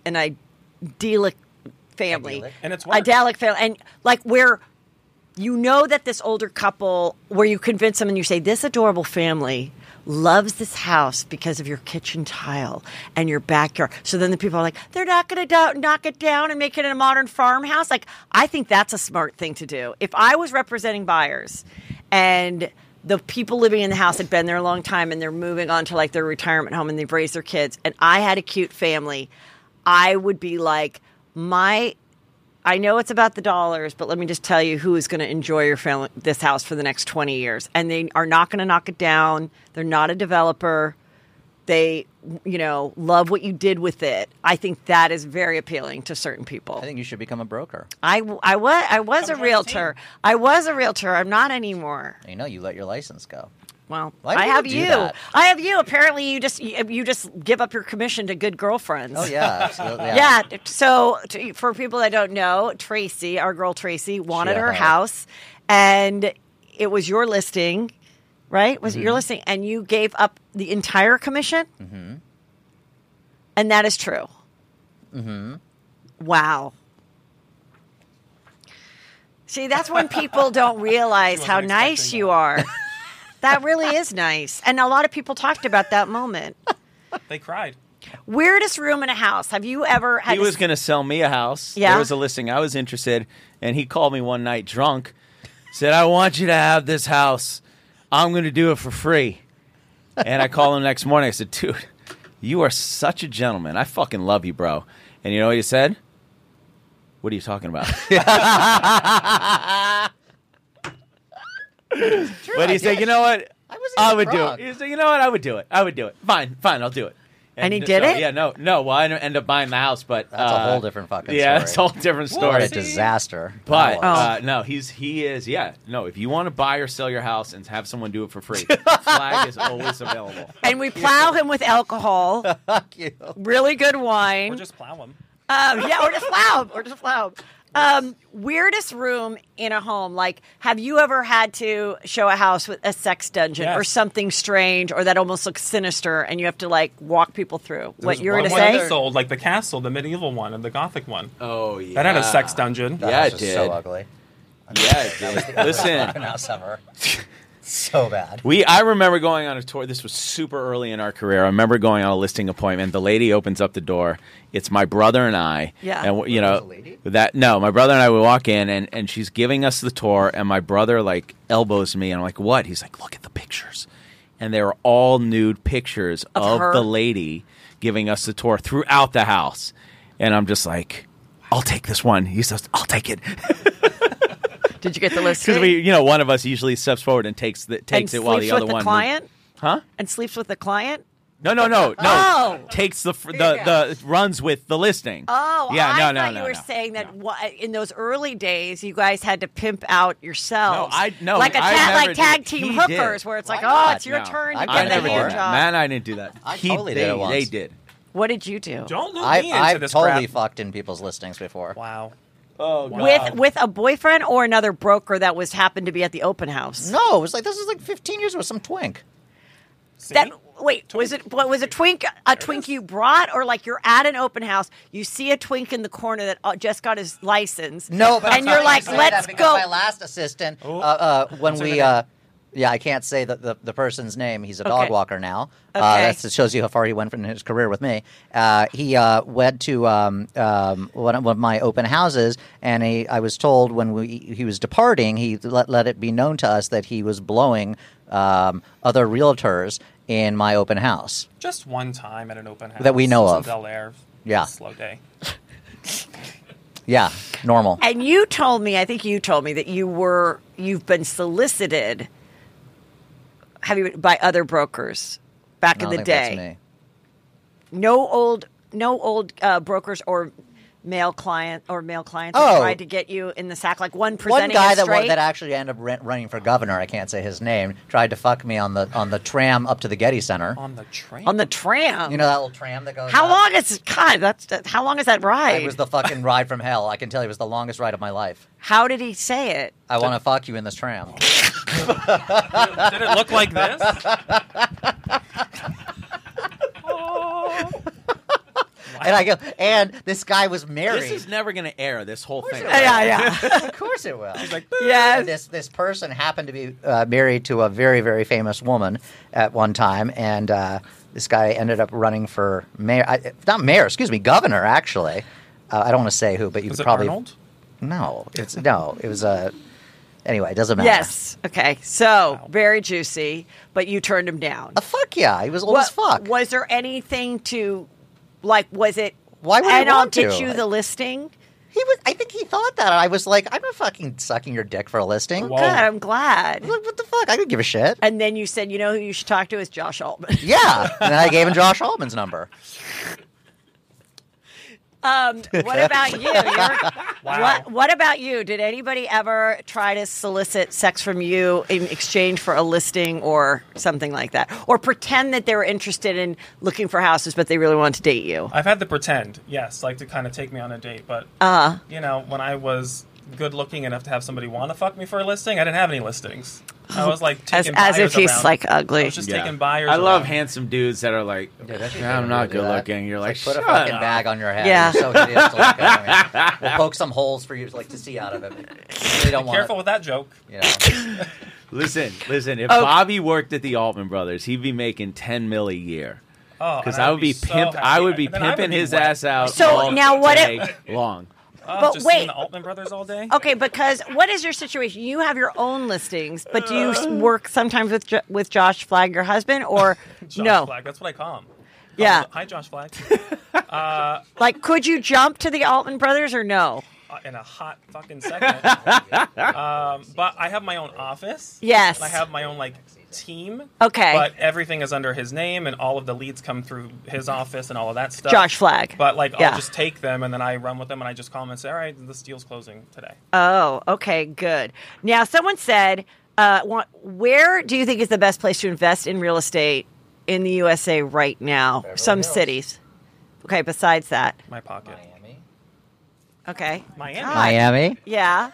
Speaker 2: an idyllic family.
Speaker 3: Idyllic?
Speaker 5: And it's worked.
Speaker 2: Idyllic family. And like where you know that this older couple, where you convince them and you say, this adorable family loves this house because of your kitchen tile and your backyard. So then the people are like, they're not going to knock it down and make it a modern farmhouse. Like, I think that's a smart thing to do. If I was representing buyers and the people living in the house had been there a long time and they're moving on to like their retirement home and they've raised their kids, and I had a cute family, I would be like, I know it's about the dollars, but let me just tell you who is going to enjoy your family, this house for the next 20 years. And they are not going to knock it down. They're not a developer. They, love what you did with it. I think that is very appealing to certain people.
Speaker 3: I think you should become a broker.
Speaker 2: I was a
Speaker 5: Come join the
Speaker 2: realtor.
Speaker 5: team.
Speaker 2: I was a realtor. I'm not anymore.
Speaker 3: You let your license go.
Speaker 2: Well,
Speaker 3: Why
Speaker 2: I
Speaker 3: do you
Speaker 2: have
Speaker 3: do
Speaker 2: you.
Speaker 3: that?
Speaker 2: I have you. Apparently, you just give up your commission to good girlfriends.
Speaker 3: Oh yeah, absolutely.
Speaker 2: Yeah. So for people that don't know, Tracy, our girl Tracy, wanted her house, and it was your listing, right? Was it your listing? And you gave up the entire commission? Mm-hmm. And that is true. Mm-hmm. Wow. See, that's when people don't realize how
Speaker 5: wasn't
Speaker 2: nice
Speaker 5: expecting
Speaker 2: you
Speaker 5: that.
Speaker 2: are. That really is nice. And a lot of people talked about that moment.
Speaker 5: They cried.
Speaker 2: Weirdest room in a house. Have you ever had
Speaker 6: He was going to sell me a house.
Speaker 2: Yeah?
Speaker 6: There was a listing I was interested, and he called me one night drunk, said, I want you to have this house. I'm going to do it for free. And I called him the next morning. I said, dude, you are such a gentleman. I fucking love you, bro. And you know what he said? What are you talking about? But he said, you know what? I would do it. He said, you know what? I would do it. Fine, I'll do it.
Speaker 2: And he did it?
Speaker 6: Yeah, no. Well, I ended up buying the house, but
Speaker 3: That's a whole different fucking story.
Speaker 6: yeah, it's a whole different
Speaker 3: What
Speaker 6: story.
Speaker 3: a disaster.
Speaker 6: But
Speaker 3: That was.
Speaker 6: no, he is. Yeah, no. If you want to buy or sell your house and have someone do it for free, Flag is always available.
Speaker 2: And we plow him with alcohol,
Speaker 3: Fuck you.
Speaker 2: really good wine.
Speaker 5: Or just plow them.
Speaker 2: Or just plow him. Weirdest room in a home. Like, have you ever had to show a house with a sex dungeon
Speaker 5: Yes.
Speaker 2: or something strange or that almost looks sinister, and you have to like walk people through? What you were
Speaker 5: One
Speaker 2: going to
Speaker 5: that
Speaker 2: say?
Speaker 5: sold, like the castle, the medieval one and the gothic one.
Speaker 6: Oh yeah,
Speaker 5: That had a sex dungeon.
Speaker 3: That
Speaker 6: Yeah,
Speaker 3: house
Speaker 6: it
Speaker 3: was
Speaker 6: did.
Speaker 3: so ugly.
Speaker 6: Yeah, it did. Listen,
Speaker 3: Fucking house ever. So bad.
Speaker 6: I remember going on a tour. This was super early in our career. I remember going on a listing appointment. The lady opens up the door. It's my brother and I.
Speaker 2: Yeah.
Speaker 6: And
Speaker 3: Was a lady?
Speaker 6: my brother and I would walk in, and she's giving us the tour, and my brother like elbows me, and I'm like, "What?" He's like, "Look at the pictures," and they were all nude pictures of
Speaker 2: her?
Speaker 6: the lady giving us the tour throughout the house, and I'm just like, "I'll take this one." He says, "I'll take it."
Speaker 2: Did you get the listing?
Speaker 6: Because we, one of us usually steps forward and takes
Speaker 2: and
Speaker 6: it while the
Speaker 2: sleeps
Speaker 6: other
Speaker 2: with
Speaker 6: one,
Speaker 2: the client?
Speaker 6: huh?
Speaker 2: And sleeps with the client?
Speaker 6: No.
Speaker 2: Oh.
Speaker 6: Takes the runs with the listing.
Speaker 2: Oh,
Speaker 6: yeah,
Speaker 2: I
Speaker 6: no,
Speaker 2: thought you were saying that in those early days, you guys had to pimp out yourselves.
Speaker 6: No,
Speaker 2: like
Speaker 6: I never
Speaker 2: like tag
Speaker 6: did.
Speaker 2: team
Speaker 6: He
Speaker 2: hookers,
Speaker 6: did.
Speaker 2: where it's like,
Speaker 3: Why
Speaker 2: oh,
Speaker 3: not?
Speaker 2: it's your
Speaker 6: No.
Speaker 2: turn to
Speaker 3: I've
Speaker 2: get
Speaker 3: done
Speaker 2: the
Speaker 3: it
Speaker 2: hand
Speaker 3: before.
Speaker 2: job.
Speaker 6: Man, I didn't do that.
Speaker 3: I totally did it once.
Speaker 6: They did.
Speaker 2: What did you do?
Speaker 5: Don't loop me into
Speaker 3: I've
Speaker 5: this
Speaker 3: totally
Speaker 5: crap.
Speaker 3: fucked in people's listings before.
Speaker 5: Wow.
Speaker 6: Oh, God.
Speaker 2: With a boyfriend or another broker that happened to be at the open house?
Speaker 3: No, it was like this was like 15 years ago. Some twink.
Speaker 5: See?
Speaker 2: Was a twink a twink you brought, or like you're at an open house, you see a twink in the corner that just got his license?
Speaker 3: No, but
Speaker 2: and you're like, let's go.
Speaker 3: My last assistant, when we, I can't say the person's name. He's a dog
Speaker 2: Okay.
Speaker 3: walker now.
Speaker 2: Okay.
Speaker 3: That shows you how far he went from his career with me. He went to one of my open houses, and I was told when he was departing, he let it be known to us that he was blowing other realtors in my open house.
Speaker 5: Just one time at an open house.
Speaker 3: That we know
Speaker 5: It was in
Speaker 3: of.
Speaker 5: Bel Air.
Speaker 3: Yeah.
Speaker 5: Slow day.
Speaker 3: Yeah, normal.
Speaker 2: And you told me, I think you told me that you've been solicited by other brokers back
Speaker 3: I don't
Speaker 2: in the
Speaker 3: think
Speaker 2: day.
Speaker 3: that's me.
Speaker 2: No old brokers or male clients that
Speaker 3: Oh.
Speaker 2: tried to get you in the sack. Like one presenting
Speaker 3: One guy
Speaker 2: it straight.
Speaker 3: that actually ended up running for governor, I can't say his name, tried to fuck me on the tram up to the Getty Center.
Speaker 5: On the train.
Speaker 2: on the tram.
Speaker 3: You know that little tram that goes
Speaker 2: how
Speaker 3: up?
Speaker 2: long is how long is that ride?
Speaker 3: It was the fucking ride from hell. I can tell you it was the longest ride of my life.
Speaker 2: How did he say it?
Speaker 3: I want to fuck you in this tram.
Speaker 5: Did it look like this?
Speaker 3: And I go, and this guy was married.
Speaker 6: This is never going to air, this whole thing.
Speaker 2: Yeah.
Speaker 3: Of course it will.
Speaker 6: He's like,
Speaker 2: Yes.
Speaker 3: This person happened to be married to a very, very famous woman at one time, and this guy ended up running for mayor. Not mayor, excuse me, governor, actually. I don't want to say who, but you
Speaker 5: Was it
Speaker 3: probably...
Speaker 5: Arnold?
Speaker 3: No, it was anyway, it doesn't matter.
Speaker 2: Yes. Okay. So very juicy, but you turned him down.
Speaker 3: Fuck yeah, he was old as fuck.
Speaker 2: Was there anything to, like? Was it?
Speaker 3: Why would I
Speaker 2: and I'll
Speaker 3: want to?
Speaker 2: get you the listing.
Speaker 3: I think he thought that. I was like, I'm not fucking sucking your dick for a listing.
Speaker 5: Whoa.
Speaker 2: Good. I'm glad.
Speaker 3: What the fuck? I could give a shit.
Speaker 2: And then you said, you know who you should talk to is Josh Altman.
Speaker 3: Yeah, and then I gave him Josh Altman's number.
Speaker 2: What about you?
Speaker 5: Wow.
Speaker 2: What about you? Did anybody ever try to solicit sex from you in exchange for a listing or something like that? Or pretend that they were interested in looking for houses, but they really wanted to date you?
Speaker 5: I've had the pretend, yes, like to kind of take me on a date. But, you know, when I was good looking enough to have somebody want to fuck me for a listing, I didn't have any listings. I was like taking
Speaker 2: As if
Speaker 5: buyers
Speaker 2: he's
Speaker 5: around.
Speaker 2: like ugly.
Speaker 5: I was just taking buyers
Speaker 6: I love
Speaker 5: around.
Speaker 6: handsome dudes that are like, I'm not good looking. You're like,
Speaker 3: Put a
Speaker 6: shut
Speaker 3: fucking
Speaker 6: up.
Speaker 3: bag on your head.
Speaker 2: Yeah.
Speaker 3: You're so hideous to look at. I mean, we'll poke some holes for you to see out of it. Really don't want
Speaker 5: Careful with that joke.
Speaker 3: You know.
Speaker 6: Listen. If Bobby worked at the Altman Brothers, he'd be making $10 million a year.
Speaker 5: Oh,
Speaker 6: Because
Speaker 5: and
Speaker 6: I would be
Speaker 5: so
Speaker 6: pimp.
Speaker 5: happy.
Speaker 6: I would be
Speaker 5: And then I would
Speaker 6: pimping
Speaker 5: be
Speaker 6: his
Speaker 5: wet.
Speaker 6: ass out.
Speaker 2: So
Speaker 6: all
Speaker 2: now what
Speaker 6: day long.
Speaker 2: But
Speaker 5: just
Speaker 2: wait.
Speaker 5: seeing the Altman Brothers all day.
Speaker 2: Okay, because what is your situation? You have your own listings, but do you work sometimes with Josh Flagg, your husband, or
Speaker 5: Josh
Speaker 2: no?
Speaker 5: Flagg, that's what I call him.
Speaker 2: Yeah.
Speaker 5: Hi, Josh Flagg.
Speaker 2: Like, could you jump to the Altman brothers or no?
Speaker 5: In a hot fucking second. But I have my own office.
Speaker 2: Yes.
Speaker 5: And I have my own like team.
Speaker 2: Okay.
Speaker 5: But everything is under his name, and all of the leads come through his office and all of that stuff.
Speaker 2: Josh Flagg.
Speaker 5: But like,
Speaker 2: Yeah.
Speaker 5: I'll just take them, and then I run with them, and I just call them and say, "All right, this deal's closing today."
Speaker 2: Oh, okay, good. Now, someone said, where do you think is the best place to invest in real estate in the USA right now? Some
Speaker 3: Hills.
Speaker 2: cities. Okay, besides that.
Speaker 5: My pocket.
Speaker 3: Miami.
Speaker 2: Okay.
Speaker 5: Miami.
Speaker 2: God.
Speaker 3: Miami.
Speaker 2: Yeah.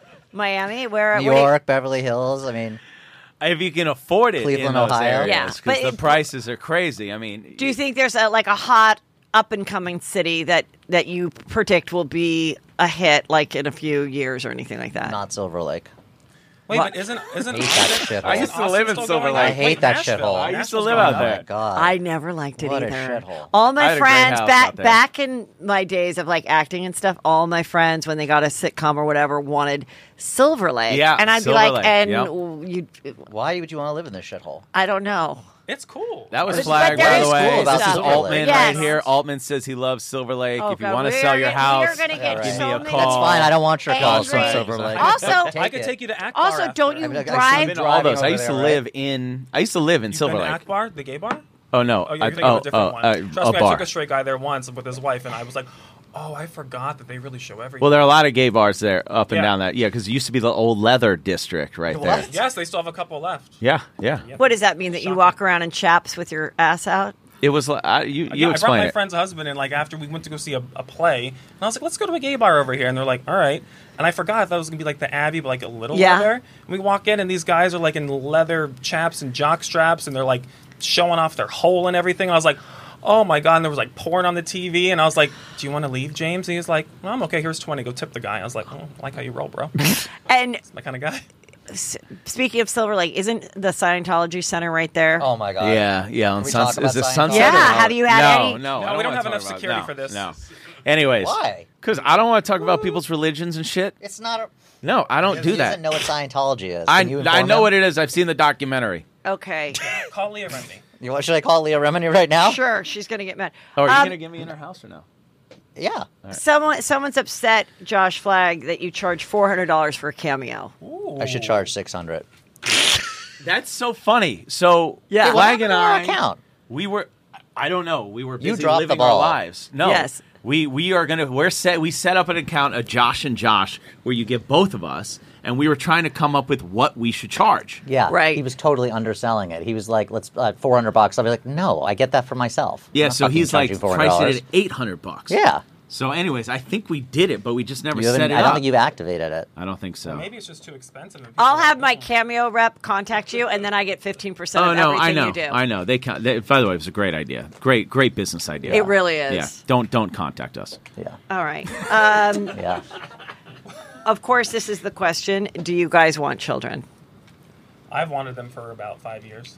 Speaker 2: Miami, where?
Speaker 3: New
Speaker 2: what do you-
Speaker 3: York, Beverly Hills. I mean,
Speaker 6: If you can afford it
Speaker 3: Cleveland,
Speaker 6: in those
Speaker 3: Ohio.
Speaker 6: areas,
Speaker 2: Yeah,
Speaker 6: because
Speaker 2: but
Speaker 6: the
Speaker 2: it-
Speaker 6: prices are crazy. I mean,
Speaker 2: Do you think there's a hot up and coming city that you predict will be a hit like in a few years or anything like that?
Speaker 3: not Silver Lake.
Speaker 5: Wait,
Speaker 2: What?
Speaker 5: but isn't
Speaker 3: Hate that shithole.
Speaker 6: I used to live in
Speaker 5: still
Speaker 6: Silver
Speaker 5: going
Speaker 6: Lake.
Speaker 5: on?
Speaker 3: I hate
Speaker 5: Wait,
Speaker 3: that
Speaker 5: Nashville.
Speaker 3: shithole.
Speaker 6: I used to
Speaker 5: Nashville's
Speaker 6: live
Speaker 5: going
Speaker 6: out
Speaker 5: on.
Speaker 3: Oh
Speaker 6: there.
Speaker 3: my god.
Speaker 2: I never liked it
Speaker 3: What a
Speaker 2: either.
Speaker 3: shithole.
Speaker 2: All
Speaker 6: I
Speaker 2: my
Speaker 6: had a great
Speaker 2: friends
Speaker 6: house out there.
Speaker 2: back in my days of like acting and stuff, all my friends when they got a sitcom or whatever wanted Silver Lake.
Speaker 6: Yeah,
Speaker 2: and I'd
Speaker 6: Silver
Speaker 2: be like,
Speaker 6: Lake,
Speaker 2: and
Speaker 6: yep.
Speaker 2: you,
Speaker 3: Why would you want to live in this shithole?
Speaker 2: I don't know.
Speaker 5: It's cool.
Speaker 6: That was
Speaker 2: But
Speaker 6: flagged,
Speaker 2: there
Speaker 6: by
Speaker 2: is
Speaker 6: the way.
Speaker 2: cool
Speaker 6: This
Speaker 2: about
Speaker 6: is
Speaker 3: Silver
Speaker 6: Altman
Speaker 3: Lake.
Speaker 2: Yes.
Speaker 6: right here. Altman says he loves Silver Lake.
Speaker 2: Oh,
Speaker 6: If you
Speaker 2: God,
Speaker 6: want to
Speaker 2: we're
Speaker 6: sell your
Speaker 2: gonna-
Speaker 6: house,
Speaker 2: we're gonna get
Speaker 6: give
Speaker 2: so
Speaker 6: me a
Speaker 2: many-
Speaker 6: call.
Speaker 3: That's fine. I don't want your calls from
Speaker 2: Angry.
Speaker 3: Silver Lake.
Speaker 2: Also-
Speaker 5: I could take you to Akbar.
Speaker 2: Also, don't
Speaker 5: after.
Speaker 2: you
Speaker 3: I mean, like,
Speaker 2: drive?
Speaker 3: I've
Speaker 6: I've been to all those.
Speaker 3: driving
Speaker 6: I used to
Speaker 3: over
Speaker 6: live in. I used to live in
Speaker 5: You've
Speaker 6: Silver
Speaker 5: been to
Speaker 6: Lake.
Speaker 5: Akbar, the gay bar?
Speaker 6: Oh no!
Speaker 5: Oh, you're thinking of a different one. Trust
Speaker 6: a
Speaker 5: me, I
Speaker 6: bar.
Speaker 5: took a straight guy there once with his wife, and I was like, "Oh, I forgot that they really show everything."
Speaker 6: Well, there are a lot of gay bars there, up and
Speaker 5: Yeah.
Speaker 6: down that. Yeah, because it used to be the old leather district right there.
Speaker 3: What?
Speaker 5: yes, they still have a couple left.
Speaker 6: Yeah, yeah.
Speaker 2: What does that mean? That you walk around in chaps with your ass out?
Speaker 6: It was like you
Speaker 5: Yeah, I brought
Speaker 6: explain
Speaker 5: my
Speaker 6: it.
Speaker 5: friend's husband, and like after we went to go see a play, and I was like, "Let's go to a gay bar over here," and they're like, "All right." And I forgot that was gonna be like the Abbey, but like a little
Speaker 2: Yeah.
Speaker 5: leather. And we walk in, and these guys are like in leather chaps and jock straps, and they're like showing off their hole and everything. I was like, "Oh my god!" And there was like porn on the TV, and I was like, "Do you want to leave, James?" And he was like, "Well, I'm okay. Here's 20. Go tip the guy." I was like, "Oh, I like how you roll, bro."
Speaker 2: And
Speaker 5: My kind of guy.
Speaker 2: speaking of Silver Lake, isn't the Scientology Center right there?
Speaker 3: Oh my god.
Speaker 6: Yeah, on
Speaker 3: we
Speaker 6: Sunset.
Speaker 3: talk about
Speaker 6: Is the
Speaker 3: Scientology?
Speaker 6: Sunset?
Speaker 2: Yeah,
Speaker 6: or-
Speaker 2: have you had
Speaker 6: no,
Speaker 2: any-
Speaker 6: No,
Speaker 5: No,
Speaker 6: I
Speaker 5: we don't
Speaker 6: wanna
Speaker 5: have
Speaker 6: talk
Speaker 5: enough
Speaker 6: about-
Speaker 5: security
Speaker 6: no,
Speaker 5: for this.
Speaker 6: No. Anyways,
Speaker 3: Why?
Speaker 6: Because I don't want to talk about people's religions and shit.
Speaker 3: It's not. A,
Speaker 6: No, I don't do
Speaker 3: he doesn't
Speaker 6: that.
Speaker 3: know what Scientology is.
Speaker 6: I
Speaker 3: Can you
Speaker 6: I
Speaker 3: inform
Speaker 6: know
Speaker 3: him?
Speaker 6: what it is. I've seen the documentary.
Speaker 2: Okay,
Speaker 5: Call Leah Remini.
Speaker 3: You want, should I call Leah Remini right now?
Speaker 2: sure. She's gonna get mad.
Speaker 6: Oh, are you gonna get me in her house or no?
Speaker 3: Yeah.
Speaker 2: Someone's upset, Josh Flagg, that you charge $400 for a cameo.
Speaker 3: I should charge 600.
Speaker 6: That's so funny. So
Speaker 2: Yeah.
Speaker 6: Flag
Speaker 3: What
Speaker 6: and
Speaker 3: happened
Speaker 6: I,
Speaker 3: to our account?
Speaker 6: we were. I don't know. We were
Speaker 3: You
Speaker 6: busy
Speaker 3: dropped the
Speaker 6: living our
Speaker 3: ball.
Speaker 6: lives. No.
Speaker 2: Yes.
Speaker 6: We are gonna. We set up an account, a Josh and Josh, where you get both of us, and we were trying to come up with what we should charge.
Speaker 3: Yeah.
Speaker 2: Right.
Speaker 3: He was totally underselling it. He was like, "Let's $400." I'll be like, "No, I get that for myself."
Speaker 6: Yeah.
Speaker 3: I'm not
Speaker 6: So
Speaker 3: fucking
Speaker 6: he's like
Speaker 3: charging
Speaker 6: pricing
Speaker 3: $400.
Speaker 6: it at $800.
Speaker 3: Yeah.
Speaker 6: So, anyways, I think we did it, but we just never
Speaker 3: You haven't-
Speaker 6: set it
Speaker 3: I don't
Speaker 6: up.
Speaker 3: think you've activated it.
Speaker 6: I don't think so.
Speaker 5: Maybe it's just too expensive. and people
Speaker 2: I'll
Speaker 5: don't
Speaker 2: have my
Speaker 5: know.
Speaker 2: Cameo rep contact you, and then I get 15%
Speaker 6: Oh
Speaker 2: of
Speaker 6: no,
Speaker 2: everything
Speaker 6: I know,
Speaker 2: you do.
Speaker 6: I know. They, by the way, it was a great idea. Great business idea.
Speaker 2: It really is.
Speaker 6: Yeah, don't contact us.
Speaker 3: Yeah.
Speaker 2: All right.
Speaker 3: Yeah.
Speaker 2: Of course, this is the question. Do you guys want children?
Speaker 5: I've wanted them for about 5 years.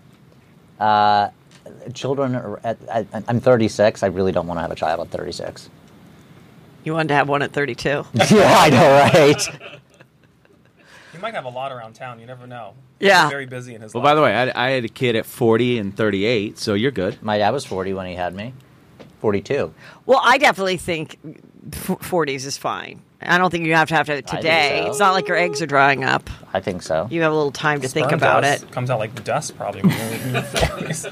Speaker 3: Children are I'm 36. I really don't want to have a child at 36.
Speaker 2: You wanted to have one at 32.
Speaker 3: Yeah, I know, right?
Speaker 5: He might have a lot around town. You never know.
Speaker 2: Yeah.
Speaker 5: He's very busy in his
Speaker 6: Well,
Speaker 5: life.
Speaker 6: by the way, I had a kid at 40 and 38, so you're good.
Speaker 3: My dad was 40 when he had me. 42.
Speaker 2: Well, I definitely think 40s is fine. I don't think you have to have it
Speaker 3: I think
Speaker 2: today.
Speaker 3: so.
Speaker 2: It's not like your eggs are drying up.
Speaker 3: I think so.
Speaker 2: You have a little time to think
Speaker 5: Sperm
Speaker 2: about
Speaker 5: dust
Speaker 2: it.
Speaker 5: Comes out like dust probably when you're in your 40s.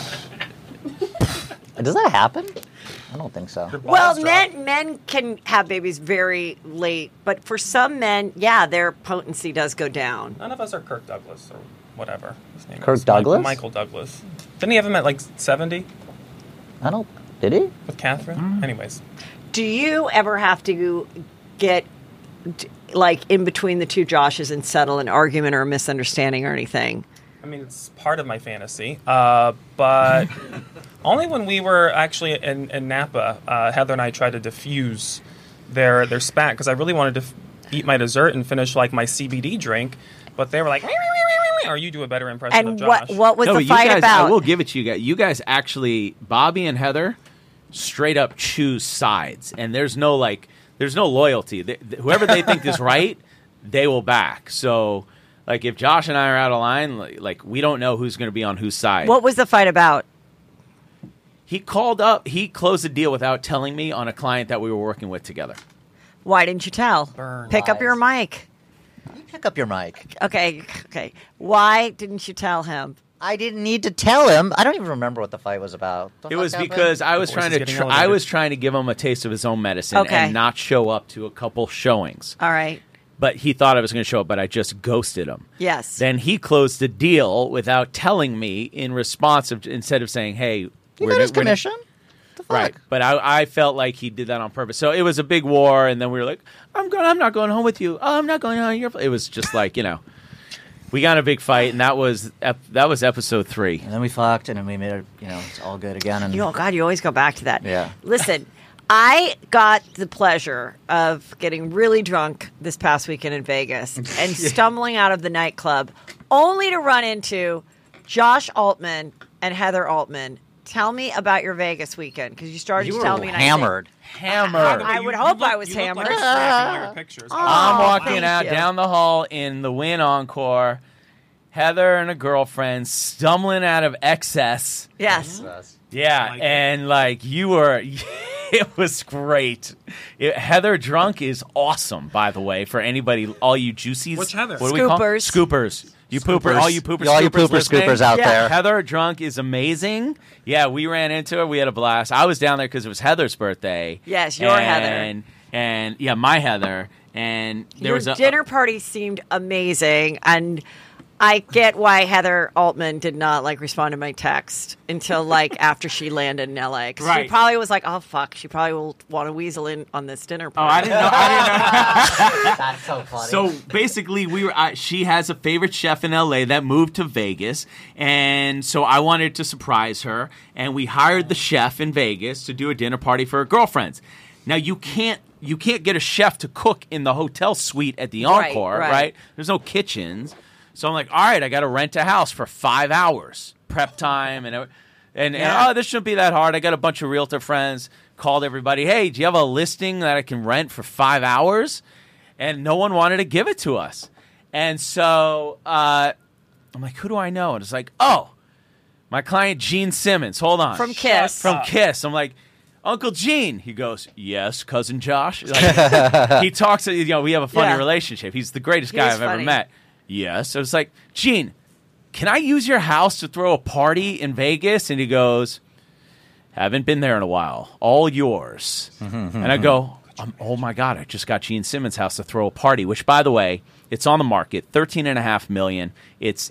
Speaker 3: Does that happen? I don't think so.
Speaker 5: Your
Speaker 2: Well,
Speaker 5: balls drop.
Speaker 2: men can have babies very late, but for some men, yeah, their potency does go down.
Speaker 5: None of us are Kirk Douglas or whatever his name
Speaker 3: Kirk
Speaker 5: is.
Speaker 3: Douglas?
Speaker 5: Michael Douglas. Didn't he have him at like 70
Speaker 3: I don't. Did he?
Speaker 5: with Catherine? Anyways.
Speaker 2: Do you ever have to get like in between the two Joshes and settle an argument or a misunderstanding or anything?
Speaker 5: I mean, it's part of my fantasy, but only when we were actually in Napa, Heather and I tried to diffuse their spat because I really wanted to eat my dessert and finish like my CBD drink, but they were like, or you do a better impression of
Speaker 2: And
Speaker 5: Josh.
Speaker 2: what was
Speaker 6: No,
Speaker 2: the
Speaker 6: but
Speaker 2: fight
Speaker 6: you guys,
Speaker 2: about?
Speaker 6: I will give it to you guys. You guys actually, Bobby and Heather, straight up choose sides, and there's no loyalty. Whoever they think is right, they will back. So, like, if Josh and I are out of line, like we don't know who's going to be on whose side.
Speaker 2: What was the fight about?
Speaker 6: He called up. He closed a deal without telling me on a client that we were working with together.
Speaker 2: Why didn't you tell?
Speaker 5: Burn.
Speaker 2: Pick up
Speaker 3: Lies.
Speaker 2: your mic.
Speaker 3: You pick up your mic.
Speaker 2: Okay. Why didn't you tell him?
Speaker 3: I didn't need to tell him. I don't even remember what the fight was about. The
Speaker 6: It
Speaker 3: fuck
Speaker 6: was
Speaker 3: happened?
Speaker 6: because I was
Speaker 5: Divorce
Speaker 6: trying
Speaker 5: is
Speaker 6: to
Speaker 5: getting
Speaker 6: I
Speaker 5: elevated.
Speaker 6: was trying to give him a taste of his own medicine
Speaker 2: Okay.
Speaker 6: and not show up to a couple showings.
Speaker 2: All right.
Speaker 6: But he thought I was going to show up, but I just ghosted him.
Speaker 2: Yes.
Speaker 6: Then he closed the deal without telling me in response of instead of saying, "Hey,
Speaker 3: You
Speaker 6: we're
Speaker 3: got his
Speaker 6: we're-
Speaker 3: commission. The fuck?
Speaker 6: Right, but I felt like he did that on purpose. So it was a big war, and then we were like, I'm not going home with you. Oh, I'm not going on your place. It was just like, we got in a big fight, and that was episode 3.
Speaker 3: And then we fucked, and then we made it. It's all good again. And
Speaker 2: Oh, God, you always go back to that.
Speaker 3: Yeah.
Speaker 2: Listen, I got the pleasure of getting really drunk this past weekend in Vegas and stumbling out of the nightclub only to run into Josh Altman and Heather Altman. Tell me about your Vegas weekend because you started
Speaker 3: you
Speaker 2: to
Speaker 3: were
Speaker 2: tell me. and I
Speaker 3: hammered.
Speaker 6: Hammered.
Speaker 2: I would hope I was hammered.
Speaker 5: You look like a snack in all your pictures.
Speaker 6: I'm
Speaker 2: Oh,
Speaker 6: walking
Speaker 2: thank
Speaker 6: out
Speaker 2: you.
Speaker 6: down the hall in the Wynn Encore. Heather and a girlfriend stumbling out of excess.
Speaker 2: Yes.
Speaker 6: Yeah,
Speaker 5: Like-
Speaker 6: and like you were, it was great. Heather drunk is awesome, by the way, for anybody, all you juicies.
Speaker 5: Which Heather?
Speaker 6: What do we call them?
Speaker 2: Scoopers.
Speaker 6: Scoopers. You pooper, all you pooper,
Speaker 3: all you
Speaker 6: scoopers
Speaker 3: pooper
Speaker 6: listening.
Speaker 3: scoopers out
Speaker 2: Yeah.
Speaker 3: there.
Speaker 6: Heather drunk is amazing. Yeah, we ran into her. We had a blast. I was down there because it was Heather's birthday.
Speaker 2: Yes, your Heather.
Speaker 6: And yeah, my Heather. And there
Speaker 2: Your
Speaker 6: was a
Speaker 2: dinner party seemed amazing, and I get why Heather Altman did not respond to my text until after she landed in LA. 'Cause she
Speaker 6: Right.
Speaker 2: probably was like, "Oh fuck," she probably will want to weasel in on this dinner
Speaker 6: Oh,
Speaker 2: party.
Speaker 6: I didn't know.
Speaker 3: That's so funny.
Speaker 6: So basically, she has a favorite chef in LA that moved to Vegas, and so I wanted to surprise her, and we hired the chef in Vegas to do a dinner party for her girlfriends. Now you can't get a chef to cook in the hotel suite at the
Speaker 2: Right,
Speaker 6: Encore,
Speaker 2: right.
Speaker 6: right? There's no kitchens, so I'm like, all right, I got to rent a house for 5 hours, prep time, and
Speaker 2: Yeah.
Speaker 6: this shouldn't be that hard. I got a bunch of realtor friends, called everybody, hey, do you have a listing that I can rent for 5 hours? And no one wanted to give it to us. And so I'm like, who do I know? And it's like, oh, my client Gene Simmons. Hold on.
Speaker 2: From Kiss.
Speaker 6: From Kiss. I'm like, Uncle Gene. He goes, yes, Cousin Josh. Like, he talks, we have a funny
Speaker 2: Yeah.
Speaker 6: relationship. He's the greatest
Speaker 2: He
Speaker 6: guy
Speaker 2: is
Speaker 6: I've ever
Speaker 2: funny.
Speaker 6: met. Yes. So it's like, Gene, can I use your house to throw a party in Vegas? And he goes, haven't been there in a while. All yours. And I go, oh my God, I just got Gene Simmons' house to throw a party, which, by the way, It's on the market, $13.5 million. It's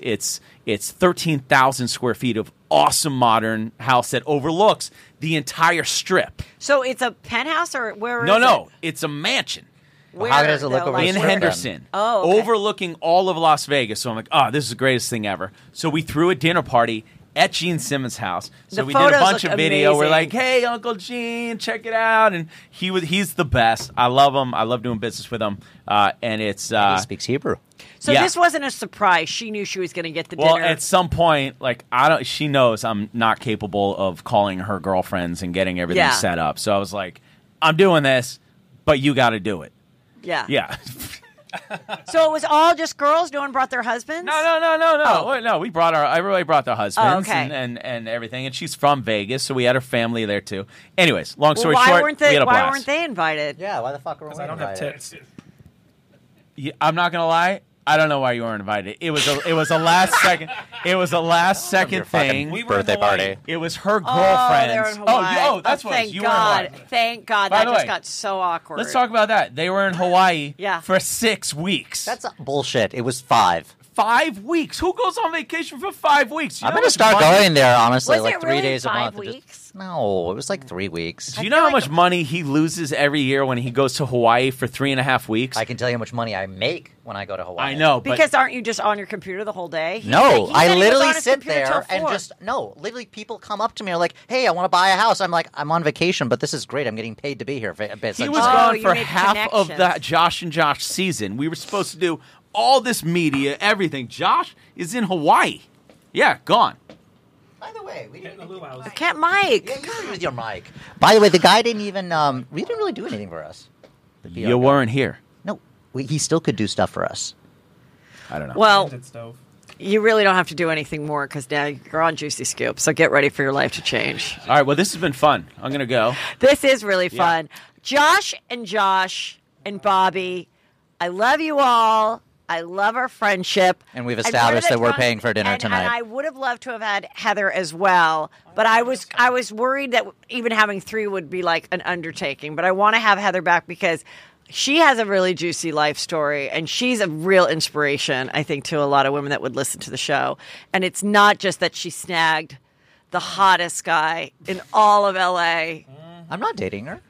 Speaker 6: 13,000 square feet of awesome modern house that overlooks the entire strip.
Speaker 2: So it's a penthouse or where?
Speaker 6: No, it's a mansion.
Speaker 2: Where,
Speaker 3: How does it look
Speaker 2: though,
Speaker 3: over
Speaker 2: like,
Speaker 3: the
Speaker 6: In
Speaker 3: strip then?
Speaker 6: Henderson,
Speaker 2: Oh, okay.
Speaker 6: overlooking all of Las Vegas. So I'm like, oh, this is the greatest thing ever. So we threw a dinner party at Gene Simmons' house. So
Speaker 2: The
Speaker 6: we did a
Speaker 2: photos
Speaker 6: bunch
Speaker 2: look
Speaker 6: of video. We're
Speaker 2: amazing.
Speaker 6: like, hey, Uncle Gene, check it out. And he's the best. I love him. I love doing business with him. And it's
Speaker 3: He speaks Hebrew.
Speaker 2: So
Speaker 6: yeah.
Speaker 2: this wasn't a surprise. She knew she was going to get the
Speaker 6: well,
Speaker 2: dinner.
Speaker 6: at some point, like she knows I'm not capable of calling her girlfriends and getting everything
Speaker 2: Yeah.
Speaker 6: set up. So I was like, I'm doing this, but you got to do it.
Speaker 2: yeah.
Speaker 6: Yeah.
Speaker 2: So it was all just girls. No one brought their husbands.
Speaker 6: No.
Speaker 2: Oh.
Speaker 6: Wait, no, everybody brought their husbands
Speaker 2: Oh, okay.
Speaker 6: and everything, and she's from Vegas, so we had her family there too. Anyways, long
Speaker 2: Well,
Speaker 6: story
Speaker 2: why
Speaker 6: short,
Speaker 2: weren't
Speaker 6: we
Speaker 2: they?
Speaker 6: had a
Speaker 2: Why
Speaker 6: blast.
Speaker 2: weren't they invited?
Speaker 3: Yeah, why the fuck are we
Speaker 5: Because I don't have
Speaker 3: invited?
Speaker 5: tits.
Speaker 6: Yeah, I'm not gonna lie. I don't know why you weren't invited. It was a last second. It was a last second
Speaker 3: Your fucking
Speaker 6: thing.
Speaker 5: We were in
Speaker 3: birthday
Speaker 5: Hawaii.
Speaker 3: party.
Speaker 6: It was her
Speaker 2: Oh, they're
Speaker 6: girlfriend's.
Speaker 2: in Hawaii.
Speaker 6: That's what it
Speaker 2: thank
Speaker 6: was. You
Speaker 2: God.
Speaker 6: were in Hawaii.
Speaker 2: Thank God.
Speaker 6: By
Speaker 2: That
Speaker 6: the
Speaker 2: just
Speaker 6: way,
Speaker 2: got so awkward.
Speaker 6: Let's talk about that. They were in Hawaii
Speaker 2: Yeah.
Speaker 6: for 6 weeks.
Speaker 3: That's bullshit. It was 5.
Speaker 6: 5 weeks. Who goes on vacation for 5 weeks? You
Speaker 3: I'm
Speaker 6: know
Speaker 3: going to
Speaker 6: how much
Speaker 3: start
Speaker 6: money-
Speaker 3: going there, honestly,
Speaker 2: Was
Speaker 3: like
Speaker 2: it
Speaker 3: 3
Speaker 2: really
Speaker 3: days a
Speaker 2: 5
Speaker 3: month.
Speaker 2: weeks?
Speaker 3: No, it was like 3 weeks.
Speaker 6: Do you
Speaker 2: I
Speaker 6: know
Speaker 2: feel
Speaker 6: how
Speaker 2: like-
Speaker 6: much money he loses every year when he goes to Hawaii for 3.5 weeks?
Speaker 3: I can tell you how much money I make when I go to Hawaii.
Speaker 6: I know, but
Speaker 2: Because aren't you just on your computer the whole day? He said-
Speaker 3: No,
Speaker 2: he
Speaker 3: I
Speaker 2: said he was
Speaker 3: literally
Speaker 2: on his
Speaker 3: sit
Speaker 2: computer till
Speaker 3: there and
Speaker 2: 4.
Speaker 3: just literally people come up to me and are like, "Hey, I want to buy a house." I'm like, "I'm on vacation, but this is great. I'm getting paid to be here."
Speaker 6: he was
Speaker 2: Oh,
Speaker 6: gone
Speaker 2: you
Speaker 6: for
Speaker 2: made
Speaker 6: half of the
Speaker 2: connections.
Speaker 6: Josh and Josh season. We were supposed to do all this media, everything. Josh is in Hawaii. Yeah, gone.
Speaker 3: By the way, we didn't.
Speaker 5: Getting the luau's.
Speaker 2: Can't Mike.
Speaker 3: Yeah, you with your mic. By the way, the guy didn't even. We didn't really do anything for us. The PR
Speaker 6: You
Speaker 3: guy.
Speaker 6: weren't here.
Speaker 3: No, he still could do stuff for us.
Speaker 6: I don't know.
Speaker 2: Well,
Speaker 5: Tinted stove.
Speaker 2: you really don't have to do anything more because now you're on Juicy Scoop. So get ready for your life to change.
Speaker 6: All right, well, this has been fun. I'm going to go.
Speaker 2: This is really fun. Josh and Bobby, I love you all. I love our friendship.
Speaker 3: And we've
Speaker 2: one of
Speaker 3: established
Speaker 2: the
Speaker 3: that we're
Speaker 2: drunk-
Speaker 3: paying for dinner
Speaker 2: and
Speaker 3: tonight.
Speaker 2: I would have loved to have had Heather as well, but I was worried that even having 3 would be like an undertaking. But I want to have Heather back because she has a really juicy life story, and she's a real inspiration, I think, to a lot of women that would listen to the show. And it's not just that she snagged the hottest guy in all of LA.
Speaker 3: I'm not dating her.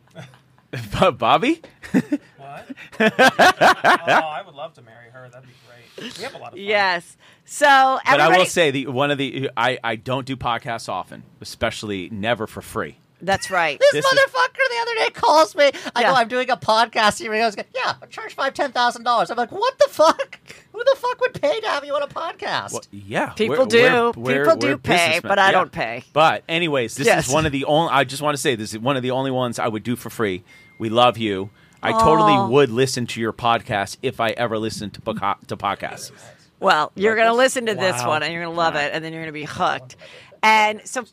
Speaker 6: Bobby?
Speaker 5: What? Oh, I would love to marry her. That'd be great. We have a lot of fun.
Speaker 2: Yes. So
Speaker 6: But I
Speaker 2: everybody,
Speaker 6: will say, I don't do podcasts often, especially never for free.
Speaker 2: that's right.
Speaker 3: This
Speaker 6: This is-
Speaker 3: motherfucker the other day calls me. I
Speaker 2: Yeah.
Speaker 3: go, I'm doing a podcast here. He goes, yeah, I charge $10,000. I'm like, what the fuck? Who the fuck would pay to have you on a podcast?
Speaker 6: Well, yeah,
Speaker 2: People do. People do pay,
Speaker 6: businessmen.
Speaker 2: but I
Speaker 6: Yeah.
Speaker 2: don't pay.
Speaker 6: But anyways, this
Speaker 2: Yes.
Speaker 6: is one of the only. I just want to say this is one of the only ones I would do for free. We love you. I totally would listen to your podcast if I ever listened to podcasts.
Speaker 2: Well, you're going to listen to this
Speaker 5: Wow.
Speaker 2: one, and you're going to love it, and then you're going to be hooked. And so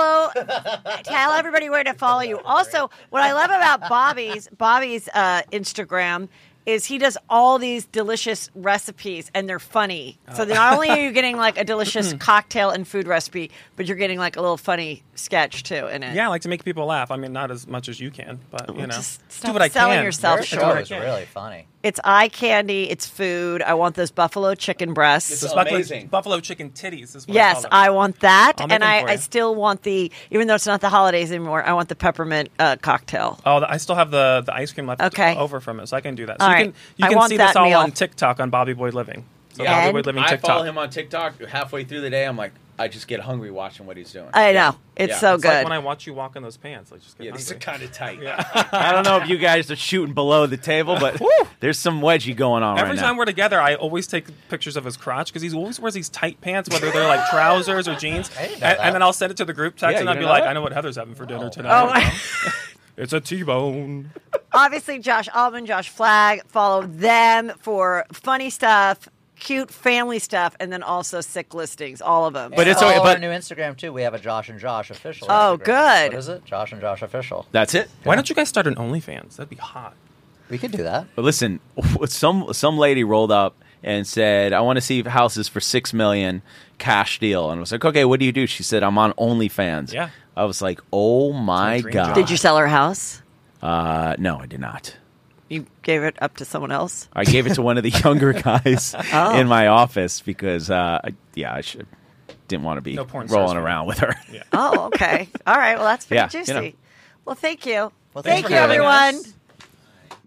Speaker 2: tell everybody where to follow you. Also, what I love about Bobby's Instagram is he does all these delicious recipes, and they're funny. So not only are you getting like a delicious cocktail and food recipe, but you're getting like a little funny sketch too in it.
Speaker 5: Yeah, I like to make people laugh. I mean, not as much as you can, but you know,
Speaker 2: Just
Speaker 5: do
Speaker 2: stop
Speaker 5: what I
Speaker 2: selling
Speaker 5: can.
Speaker 2: yourself
Speaker 3: Your
Speaker 2: short.
Speaker 3: show
Speaker 5: Sure.
Speaker 3: is really funny.
Speaker 2: It's eye candy. It's food. I want those buffalo chicken breasts.
Speaker 6: It's
Speaker 5: Those
Speaker 6: amazing.
Speaker 5: buffalo chicken titties is what
Speaker 2: Yes,
Speaker 5: I call them.
Speaker 2: I want that,
Speaker 5: I'll make
Speaker 2: and
Speaker 5: them for
Speaker 2: I
Speaker 5: you.
Speaker 2: still want even though it's not the holidays anymore, I want the peppermint cocktail.
Speaker 5: Oh, I still have the ice cream left
Speaker 2: Okay.
Speaker 5: over from it, so I can do that.
Speaker 2: All
Speaker 5: So
Speaker 2: right.
Speaker 5: you
Speaker 2: I
Speaker 5: can
Speaker 2: want
Speaker 5: see
Speaker 2: that
Speaker 5: this all
Speaker 2: meal.
Speaker 5: on TikTok on Bobby Boy Living. So
Speaker 2: Yeah.
Speaker 5: Bobby
Speaker 2: And
Speaker 5: Boy Living
Speaker 6: I
Speaker 5: TikTok.
Speaker 6: follow him on TikTok halfway through the day. I'm like, I just get hungry watching what he's doing.
Speaker 2: I know it's
Speaker 6: Yeah.
Speaker 2: so
Speaker 5: It's
Speaker 2: good.
Speaker 5: like when I watch you walk in those pants, I just get
Speaker 6: Yeah, these are
Speaker 5: hungry.
Speaker 6: kind of tight. I don't know if you guys are shooting below the table, but there's some wedgie going on
Speaker 5: Every
Speaker 6: right
Speaker 5: time
Speaker 6: now.
Speaker 5: we're together, I always take pictures of his crotch because he always wears these tight pants, whether they're like trousers or jeans.
Speaker 3: I didn't know
Speaker 5: And,
Speaker 3: that.
Speaker 5: and then I'll send it to the group text,
Speaker 6: Yeah,
Speaker 5: and
Speaker 6: you
Speaker 5: I'll be
Speaker 6: didn't know
Speaker 5: like,
Speaker 6: that?
Speaker 5: "I know what Heather's having for dinner tonight." It's a T-bone.
Speaker 2: Obviously, Josh Altman, Josh Flagg. Follow them for funny stuff, cute family stuff, and then also sick listings. All of them.
Speaker 6: But it's
Speaker 3: Follow
Speaker 6: okay,
Speaker 3: our
Speaker 6: but-
Speaker 3: new Instagram too. We have a Josh and Josh official.
Speaker 2: Oh,
Speaker 3: Instagram.
Speaker 2: good.
Speaker 3: What is it? Josh and Josh official.
Speaker 6: That's it.
Speaker 5: Why don't you guys start an OnlyFans? That'd be hot.
Speaker 3: We could do that.
Speaker 6: But listen, some lady rolled up and said, "I want to see houses for $6 million, cash deal." And I was like, "Okay, what do you do?" She said, "I'm on OnlyFans."
Speaker 5: Yeah.
Speaker 6: I was like, "Oh my
Speaker 5: dream
Speaker 6: god!"
Speaker 5: job.
Speaker 2: Did you sell her house?
Speaker 6: No, I did not.
Speaker 2: You gave it up to someone else?
Speaker 6: I gave it to one of the younger guys
Speaker 2: Oh.
Speaker 6: in my office because, didn't want to be
Speaker 5: No porn stars
Speaker 6: rolling
Speaker 5: for you.
Speaker 6: around with her.
Speaker 5: Yeah.
Speaker 2: Oh, okay. All right. Well, that's pretty
Speaker 6: Yeah,
Speaker 2: juicy.
Speaker 6: you know.
Speaker 2: Well, thank you.
Speaker 3: Well,
Speaker 2: Thank
Speaker 3: thanks
Speaker 2: you,
Speaker 3: for having
Speaker 2: everyone.
Speaker 5: us.